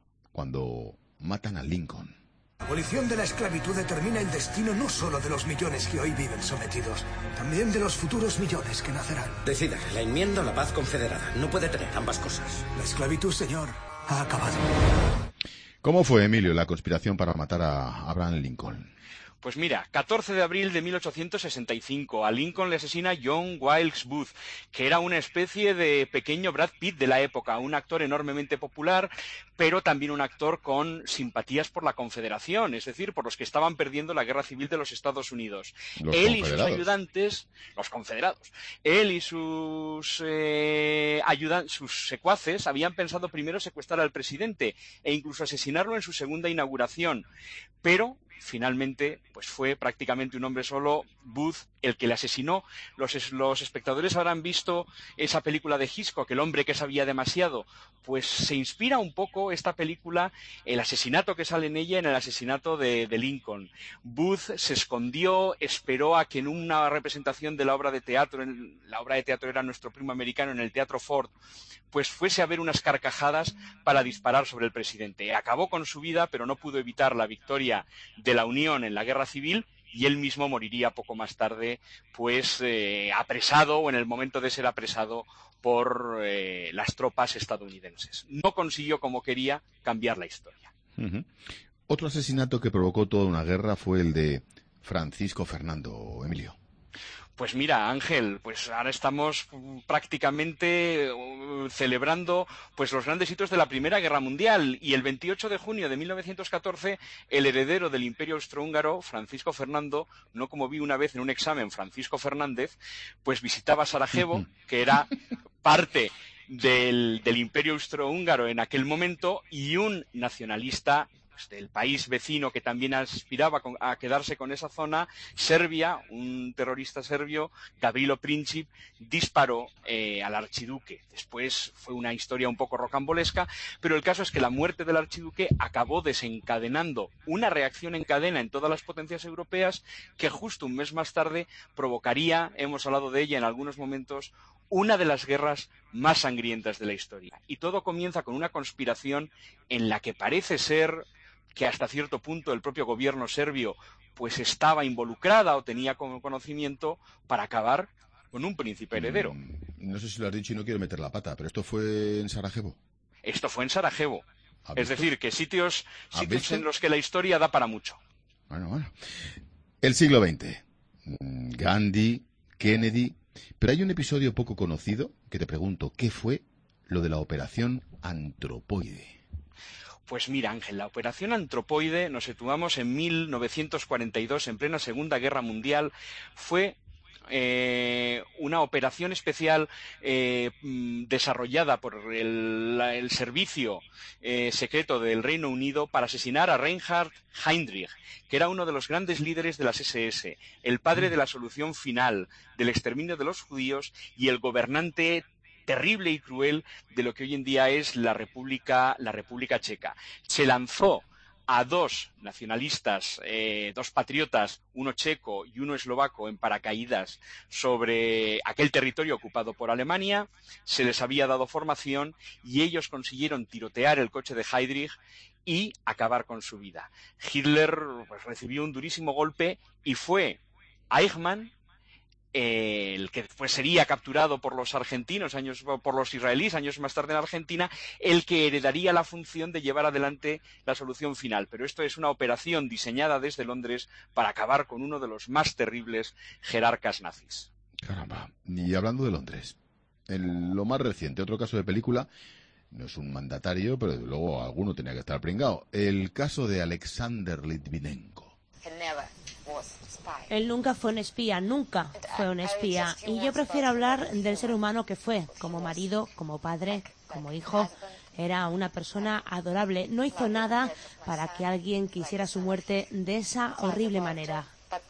cuando matan a Lincoln. La abolición de la esclavitud determina el destino no solo de los millones que hoy viven sometidos, también de los futuros millones que nacerán. Decida, la enmienda o la paz confederada. No puede tener ambas cosas. La esclavitud, señor, ha acabado. ¿Cómo fue, Emilio, la conspiración para matar a Abraham Lincoln? Pues mira, catorce de abril de mil ochocientos sesenta y cinco, a Lincoln le asesina John Wilkes Booth, que era una especie de pequeño Brad Pitt de la época, un actor enormemente popular, pero también un actor con simpatías por la Confederación, es decir, por los que estaban perdiendo la guerra civil de los Estados Unidos. Los él y sus ayudantes, los confederados, él y sus, eh, ayudan, sus secuaces habían pensado primero secuestrar al presidente e incluso asesinarlo en su segunda inauguración, pero finalmente pues fue prácticamente un hombre solo, Booth, el que le asesinó. Los, los espectadores habrán visto esa película de Hitchcock, El hombre que sabía demasiado. Pues se inspira un poco esta película, el asesinato que sale en ella, en el asesinato de, de Lincoln. Booth se escondió, esperó a que en una representación de la obra de teatro, en, la obra de teatro era Nuestro primo americano, en el Teatro Ford, pues fuese a ver unas carcajadas para disparar sobre el presidente. Acabó con su vida, pero no pudo evitar la victoria de la Unión en la Guerra Civil, y él mismo moriría poco más tarde, pues eh, apresado, o en el momento de ser apresado por eh, las tropas estadounidenses. No consiguió, como quería, cambiar la historia. Uh-huh. Otro asesinato que provocó toda una guerra fue el de Francisco Fernando, Emilio. Pues mira, Ángel, pues ahora estamos prácticamente celebrando pues los grandes hitos de la Primera Guerra Mundial y el veintiocho de junio de mil novecientos catorce el heredero del Imperio Austrohúngaro, Francisco Fernando, no como vi una vez en un examen, Francisco Fernández, pues visitaba Sarajevo, que era parte del, del Imperio Austrohúngaro en aquel momento, y un nacionalista del país vecino que también aspiraba a quedarse con esa zona, Serbia, un terrorista serbio, Gavrilo Princip, disparó eh, al archiduque. Después fue una historia un poco rocambolesca, pero el caso es que la muerte del archiduque acabó desencadenando una reacción en cadena en todas las potencias europeas que justo un mes más tarde provocaría, hemos hablado de ella en algunos momentos, una de las guerras más sangrientas de la historia. Y todo comienza con una conspiración en la que parece ser que hasta cierto punto el propio gobierno serbio pues estaba involucrada o tenía conocimiento para acabar con un príncipe heredero. Mm, no sé si lo has dicho y no quiero meter la pata, pero ¿esto fue en Sarajevo? Esto fue en Sarajevo. Es decir, que sitios, sitios en los que la historia da para mucho. Bueno, bueno. El siglo veinte. Gandhi, Kennedy. Pero hay un episodio poco conocido que te pregunto, ¿qué fue lo de la Operación Antropoide? Pues mira, Ángel, la Operación Antropoide, nos situamos en mil novecientos cuarenta y dos, en plena Segunda Guerra Mundial, fue eh, una operación especial eh, desarrollada por el, el servicio eh, secreto del Reino Unido para asesinar a Reinhard Heydrich, que era uno de los grandes líderes de las ese ese, el padre de la solución final del exterminio de los judíos y el gobernante terrible y cruel de lo que hoy en día es la República, la República Checa. Se lanzó a dos nacionalistas, eh, dos patriotas, uno checo y uno eslovaco, en paracaídas sobre aquel territorio ocupado por Alemania. Se les había dado formación y ellos consiguieron tirotear el coche de Heydrich y acabar con su vida. Hitler pues, recibió un durísimo golpe y fue Eichmann, Eh, el que pues, sería capturado por los argentinos, años, por los israelíes, años más tarde en Argentina, el que heredaría la función de llevar adelante la solución final. Pero esto es una operación diseñada desde Londres para acabar con uno de los más terribles jerarcas nazis. Caramba. Y hablando de Londres, en lo más reciente, otro caso de película, no es un mandatario, pero desde luego alguno tenía que estar pringado, el caso de Alexander Litvinenko. Él nunca fue un espía, nunca fue un espía. Y yo prefiero hablar del ser humano que fue, como marido, como padre, como hijo. Era una persona adorable. No hizo nada para que alguien quisiera su muerte de esa horrible manera.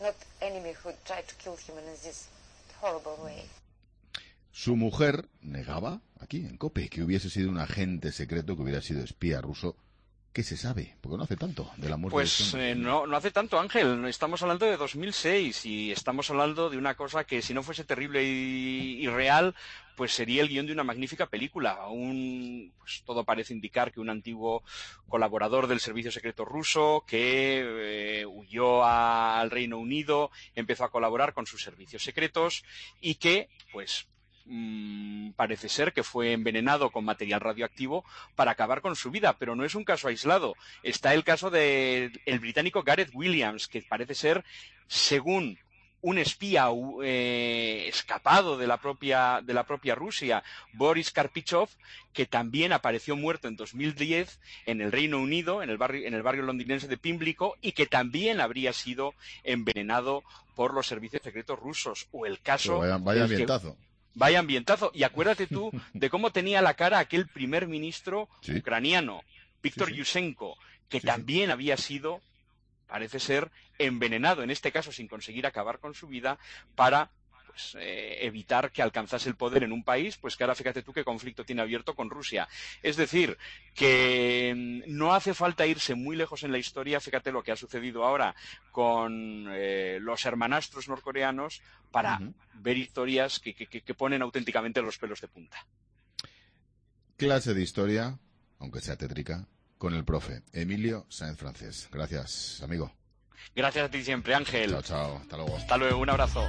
Su mujer negaba, aquí en COPE, que hubiese sido un agente secreto, que hubiera sido espía ruso. ¿Qué se sabe? Porque no hace tanto de la muerte. Pues de eh, no, no hace tanto, Ángel. Estamos hablando de dos mil seis y estamos hablando de una cosa que si no fuese terrible y, y real, pues sería el guión de una magnífica película. Un, pues todo parece indicar que un antiguo colaborador del servicio secreto ruso que eh, huyó a, al Reino Unido, empezó a colaborar con sus servicios secretos y que, pues, Mm, parece ser que fue envenenado con material radioactivo para acabar con su vida, pero no es un caso aislado. Está el caso del británico Gareth Williams, que parece ser, según un espía eh, escapado de la propia de la propia Rusia, Boris Karpichov, que también apareció muerto en dos mil diez en el Reino Unido, en el barrio, en el barrio londinense de Pimlico, y que también habría sido envenenado por los servicios secretos rusos. O el caso... Vaya, vaya ambientazo. Que, Vaya ambientazo. Y acuérdate tú de cómo tenía la cara aquel primer ministro sí. ucraniano, Víctor sí, sí. Yushchenko, que sí, también sí. había sido, parece ser, envenenado, en este caso sin conseguir acabar con su vida, para pues, eh, evitar que alcanzase el poder en un país, pues que ahora fíjate tú qué conflicto tiene abierto con Rusia. Es decir, que no hace falta irse muy lejos en la historia, fíjate lo que ha sucedido ahora con eh, los hermanastros norcoreanos, para uh-huh. ver historias que, que, que ponen auténticamente los pelos de punta. Clase de historia, aunque sea tétrica, con el profe Emilio Sáenz Francés. Gracias, amigo. Gracias a ti siempre, Ángel. Chao, chao. Hasta luego. Hasta luego. Un abrazo.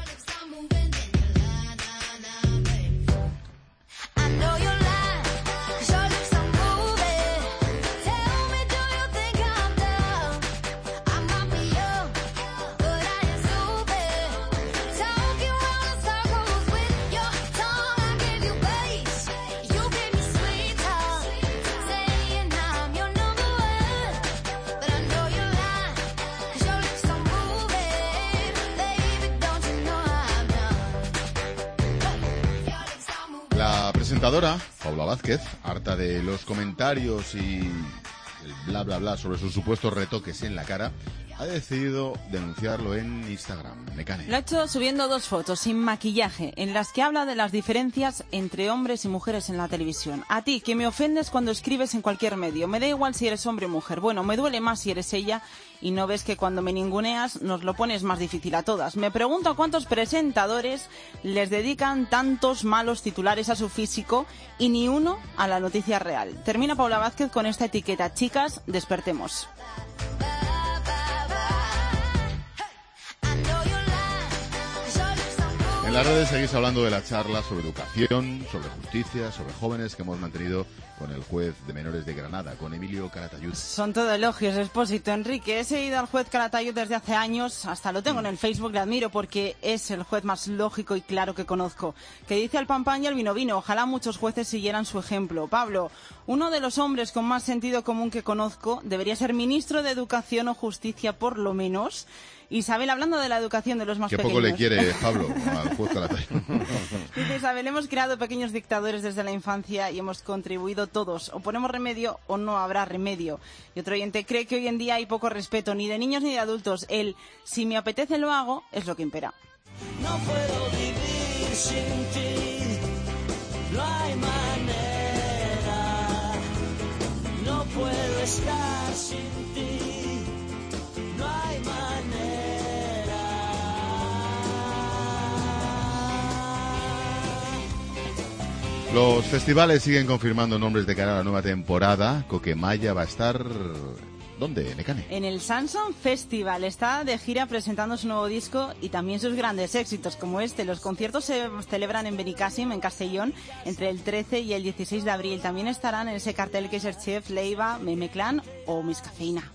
presentadora, Paula Vázquez, harta de los comentarios y el bla bla bla sobre sus supuestos retoques en la cara, ha decidido denunciarlo en Instagram. Nekane. Lo ha hecho subiendo dos fotos sin maquillaje, en las que habla de las diferencias entre hombres y mujeres en la televisión. A ti, que me ofendes cuando escribes en cualquier medio. Me da igual si eres hombre o mujer. Bueno, me duele más si eres ella y no ves que cuando me ninguneas nos lo pones más difícil a todas. Me pregunto a cuántos presentadores les dedican tantos malos titulares a su físico y ni uno a la noticia real. Termina Paula Vázquez con esta etiqueta: chicas, despertemos. En las redes seguís hablando de la charla sobre educación, sobre justicia, sobre jóvenes que hemos mantenido con el juez de menores de Granada, con Emilio Calatayud. Son todo elogios, Expósito. Enrique, he seguido al juez Calatayud desde hace años, hasta lo tengo en el Facebook, le admiro porque es el juez más lógico y claro que conozco. Que dice al pan pan y al vino vino, ojalá muchos jueces siguieran su ejemplo. Pablo, uno de los hombres con más sentido común que conozco, debería ser ministro de Educación o Justicia por lo menos. Isabel, hablando de la educación de los más Qué pequeños. poco le quiere Pablo al juez Calatayud. Dice Isabel, hemos creado pequeños dictadores desde la infancia y hemos contribuido todos. O ponemos remedio o no habrá remedio. Y otro oyente cree que hoy en día hay poco respeto ni de niños ni de adultos. El si me apetece lo hago es lo que impera. No puedo vivir sin ti, no hay manera. No puedo estar sin ti, no hay manera. Los festivales siguen confirmando nombres de cara a la nueva temporada. Coquemaya va a estar... ¿Dónde, Nekane? En el Samsung Festival. Está de gira presentando su nuevo disco y también sus grandes éxitos como este. Los conciertos se celebran en Benicàssim, en Castellón, entre el trece y el dieciséis de abril. También estarán en ese cartel Kaiser Chiefs, Leiva, Meme Clan o Miss Cafeína.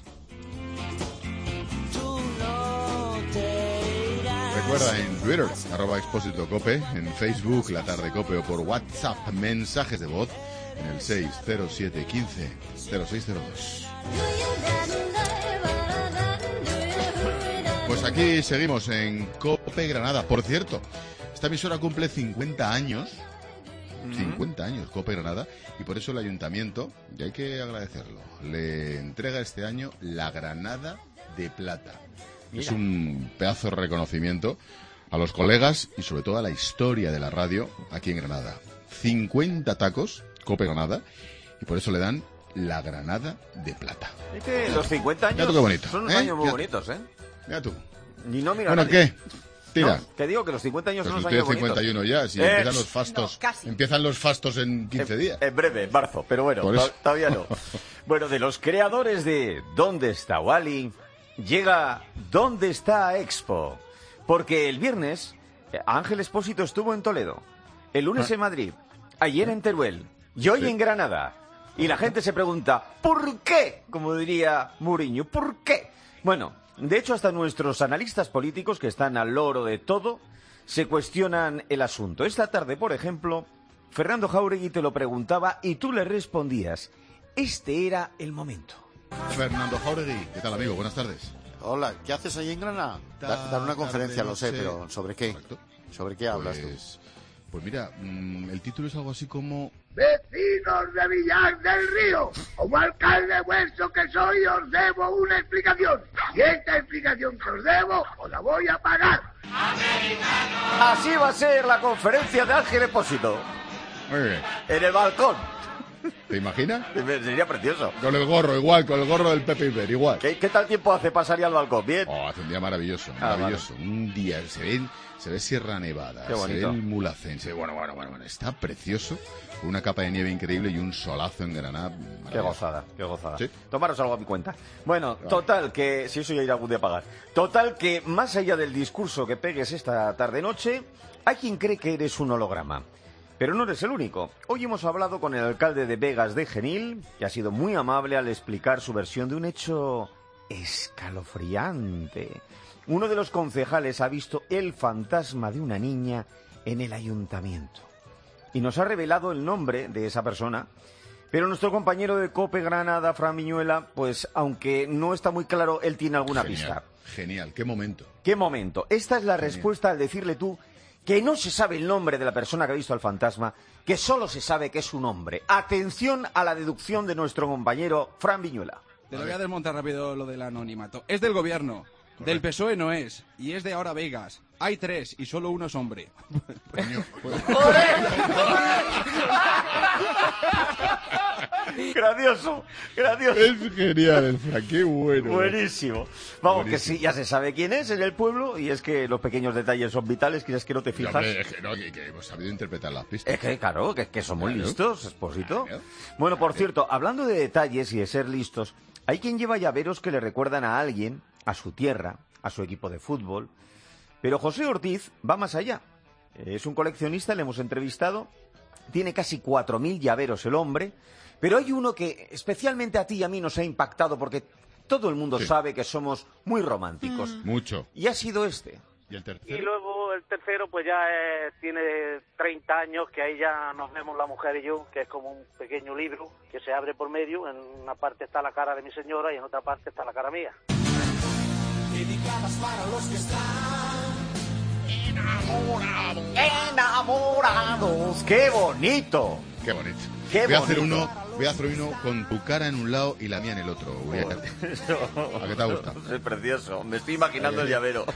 Recuerda en Twitter, arroba Expósito Cope, en Facebook, La Tarde Cope, o por WhatsApp, mensajes de voz en el seis cero siete uno cinco cero seis cero dos. Pues aquí seguimos en Cope Granada. Por cierto, esta emisora cumple cincuenta años, cincuenta años Cope Granada, y por eso el ayuntamiento, y hay que agradecerlo, le entrega este año la Granada de Plata. Mira. Es un pedazo de reconocimiento a los colegas y sobre todo a la historia de la radio aquí en Granada. cincuenta tacos, Cope Granada, y por eso le dan la Granada de Plata. Es que los cincuenta años qué bonito, son unos ¿eh? años muy Mira, bonitos, ¿eh? Mira tú. Ni no mira bueno, ¿qué? Tira. No, que digo que los cincuenta años pues son unos usted años bonitos. cincuenta y uno ya, si eh, empiezan los fastos, no, empiezan los fastos en quince en, días. En breve, en marzo, pero bueno, todavía no. Bueno, de los creadores de ¿Dónde está Wally? Llega ¿Dónde está Expo? Porque el viernes Ángel Expósito estuvo en Toledo, el lunes en Madrid, ayer en Teruel y hoy sí. en Granada. Y la gente se pregunta, ¿por qué? Como diría Mourinho, ¿por qué? Bueno, de hecho hasta nuestros analistas políticos, que están al loro de todo, se cuestionan el asunto. Esta tarde, por ejemplo, Fernando Jáuregui te lo preguntaba y tú le respondías. Este era el momento. Fernando Jáuregui, ¿qué tal, amigo? Buenas tardes. Hola, ¿qué haces ahí en Granada? Da, dar una conferencia, lo sé, pero ¿sobre qué? Correcto. ¿Sobre qué hablas pues, tú? Pues mira, mmm, el título es algo así como... Vecinos de Villar del Río, como alcalde vuestro que soy, os debo una explicación. Y esta explicación que os debo, os la voy a pagar. Así va a ser la conferencia de Ángel Expósito. Muy bien. En el balcón. ¿Te imaginas? Sería precioso. Con el gorro, igual, con el gorro del Pepe Iber, igual. ¿Qué, ¿Qué tal tiempo hace para salir al balcón? ¿Bien? Oh, hace un día maravilloso, maravilloso. Ah, vale. Un día, se ve, se ve Sierra Nevada, se ve el Mulhacén, se ve, bueno, bueno, bueno, bueno, está precioso. Una capa de nieve increíble y un solazo en Granada. Qué gozada, qué gozada. ¿Sí? Tomaros algo a mi cuenta. Bueno, vale. Total, que, si eso ya irá algún día a pagar. Total, que más allá del discurso que pegues esta tarde-noche, hay quien cree que eres un holograma. Pero no eres el único. Hoy hemos hablado con el alcalde de Begas de Genil, que ha sido muy amable al explicar su versión de un hecho escalofriante. Uno de los concejales ha visto el fantasma de una niña en el ayuntamiento. Y nos ha revelado el nombre de esa persona. Pero nuestro compañero de Cope Granada, Fran Viñuela, pues aunque no está muy claro, él tiene alguna Genial, pista. Genial, qué momento. ¿Qué momento? Esta es la Genial. respuesta al decirle tú que no se sabe el nombre de la persona que ha visto al fantasma, que solo se sabe que es un hombre. Atención a la deducción de nuestro compañero Fran Viñuela. Te lo voy a desmontar rápido lo del anonimato. Es del gobierno. Correcto. Del P S O E no es. Y es de Ahora Vegas. Hay tres y solo uno es hombre. Grandioso, grandioso. Es genial el Fran, qué bueno. Buenísimo. Vamos, Buenísimo. Que sí, ya se sabe quién es en el pueblo y es que los pequeños detalles son vitales, que es que no te fijas. Hombre, es que, no, que, que hemos sabido interpretar las pistas. Es que, claro, que, que somos claro. listos, Esposito. Claro. Bueno, por cierto, hablando de detalles y de ser listos, hay quien lleva llaveros que le recuerdan a alguien, a su tierra, a su equipo de fútbol. Pero José Ortiz va más allá. Es un coleccionista, le hemos entrevistado. Tiene casi cuatro mil llaveros el hombre. Pero hay uno que especialmente a ti y a mí nos ha impactado porque todo el mundo sí. sabe que somos muy románticos. Mm. Mucho. Y ha sido este. ¿Y el tercero? Y luego el tercero pues ya es, tiene treinta años, que ahí ya nos vemos la mujer y yo, que es como un pequeño libro que se abre por medio. En una parte está la cara de mi señora y en otra parte está la cara mía. Dedicadas para los que están enamorados. Enamorados. ¡Qué bonito! ¡Qué bonito! Qué voy, a bonito. hacer uno, voy a hacer uno con tu cara en un lado y la mía en el otro. Voy a... ¿A qué te ha gustado? Es precioso. Me estoy imaginando el llavero.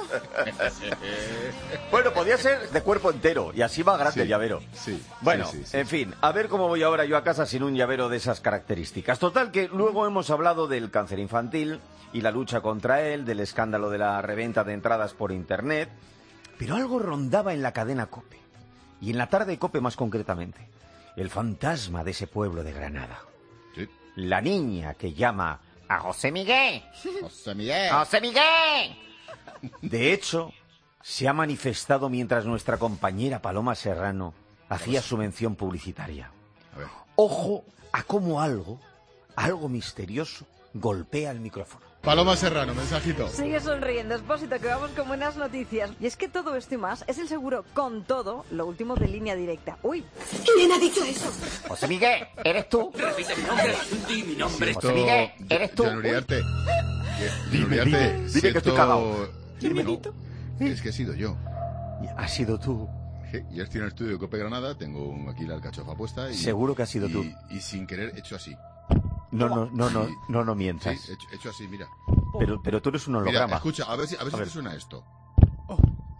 Bueno, podría ser de cuerpo entero y así va grande sí, el llavero. Sí. Bueno, sí, sí, sí. en fin, a ver cómo voy ahora yo a casa sin un llavero de esas características. Total, que luego hemos hablado del cáncer infantil y la lucha contra él, del escándalo de la reventa de entradas por internet, pero algo rondaba en la cadena COPE, y en la tarde COPE más concretamente. El fantasma de ese pueblo de Granada. Sí. La niña que llama a José Miguel. José Miguel. José Miguel. De hecho, se ha manifestado mientras nuestra compañera Paloma Serrano hacía su mención publicitaria. A ver. Ojo a cómo algo, algo misterioso, golpea el micrófono. Paloma Serrano, mensajito. Sigue sonriendo, Expósito, que vamos con buenas noticias. Y es que todo esto y más es el seguro con todo, lo último de Línea Directa. ¡Uy! ¿Quién ha dicho eso? José Miguel, ¿eres tú? Repite mi nombre, di mi nombre. José Miguel, ¿eres tú? John Uriarte. Dime, Uriarte, dime, si dime que estoy esto... cagado. No, es que he sido yo. ¿Has sido tú? Sí, yo estoy en el estudio de Cope Granada, tengo aquí la alcachofa puesta y... Seguro que has sido y, tú. Y sin querer he hecho así. No, no, no, no, no, no mientas. Sí, he hecho, he hecho así, mira. Pero, pero tú eres un holograma. Mira, escucha, a ver si, a ver si a ver. te suena esto. Oh.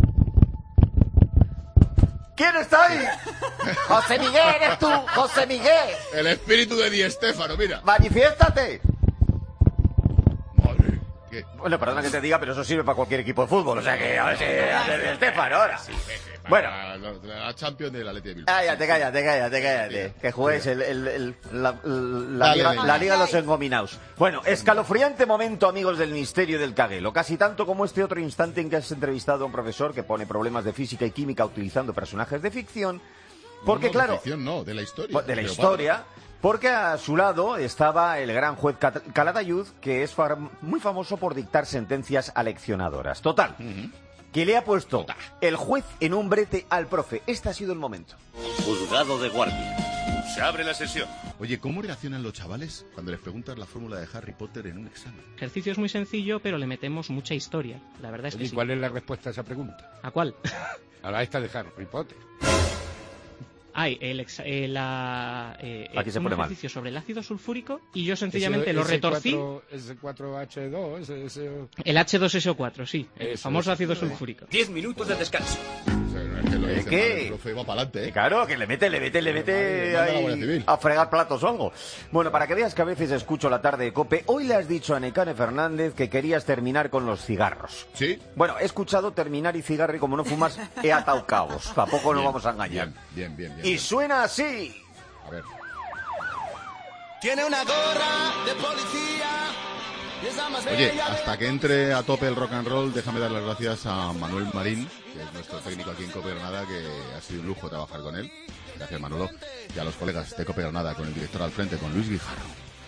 ¿Quién está ahí? José Miguel, eres tú, José Miguel. El espíritu de Di Stéfano, mira. Manifiéstate. Madre, ¿qué? Bueno, perdona que te diga, pero eso sirve para cualquier equipo de fútbol. O sea que a ver si hace Di Stéfano ahora. Sí, bueno. La, la, la Champions de la Atleti de Bilbao. Cállate, cállate, cállate, cállate. Que juguéis el, el, el, la, la, Dale, liga, venga. la Liga de los Engominaos. Bueno, escalofriante momento, amigos del misterio del caguelo. Casi tanto como este otro instante en que has entrevistado a un profesor que pone problemas de física y química utilizando personajes de ficción. Porque, no, no, claro... De ficción no, de la historia. De la Pero historia... padre. Porque a su lado estaba el gran juez Calatayud, que es muy famoso por dictar sentencias aleccionadoras. Total, uh-huh. que le ha puesto Total. el juez en un brete al profe. Este ha sido el momento. Juzgado de guardia. Se abre la sesión. Oye, ¿cómo reaccionan los chavales cuando les preguntas la fórmula de Harry Potter en un examen? El ejercicio es muy sencillo, pero le metemos mucha historia. La verdad es que Oye, sí. ¿cuál es la respuesta a esa pregunta? ¿A cuál? A la esta de Harry Potter. Hay el, ex, eh, la, eh, Aquí se un pone ejercicio mal. sobre el ácido sulfúrico y yo sencillamente ese, lo ese retorcí. cuatro, ese cuatro H dos, ese, ese... El H dos S O cuatro, sí, el Eso, famoso eso. ácido sulfúrico. Diez minutos de descanso. ¿Eh, ¿Qué? El profe va para adelante, ¿eh? Claro, que le mete, le mete, le mete Manda la ahí Guardia Civil. a fregar platos o algo. Bueno, para que veas que a veces escucho la tarde de COPE, hoy le has dicho a Necane Fernández que querías terminar con los cigarros. ¿Sí? Bueno, he escuchado terminar y cigarro y como no fumas, he atado cabos. Tampoco nos vamos a engañar. Bien, bien, bien. bien y bien. suena así. A ver. Tiene una gorra de policía. Y es la más Oye, bella de- hasta que entre a tope el rock and roll, déjame dar las gracias a Manuel Marín, que es nuestro técnico aquí en Cope Granada, que ha sido un lujo trabajar con él. Gracias, Manolo. Y a los colegas de Cope Granada, con el director al frente, con Luis Guijarro.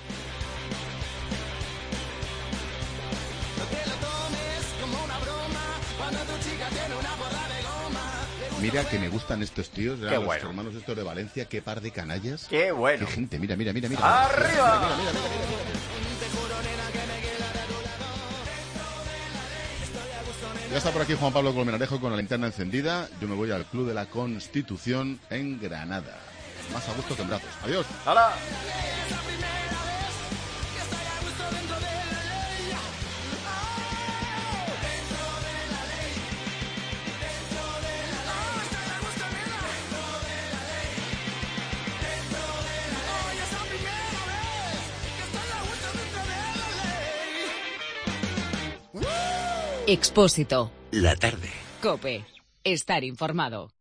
No te lo tomes como una broma. Cuando tu chica tiene una bola de goma. Mira que me gustan estos tíos, Qué los bueno. hermanos estos de Valencia, qué par de canallas. Qué bueno. Qué gente, mira, mira, mira, mira. ¡Arriba! Mira, mira, mira, mira, mira. Te juro, nena, que me quedaré a tu lado. Dentro de la ley estoy a gusto, nena. Ya está por aquí Juan Pablo Colmenarejo con la linterna encendida. Yo me voy al Club de la Constitución en Granada. Más a gusto que en brazos. Adiós. ¡Hala! Expósito. La tarde. COPE. Estar informado.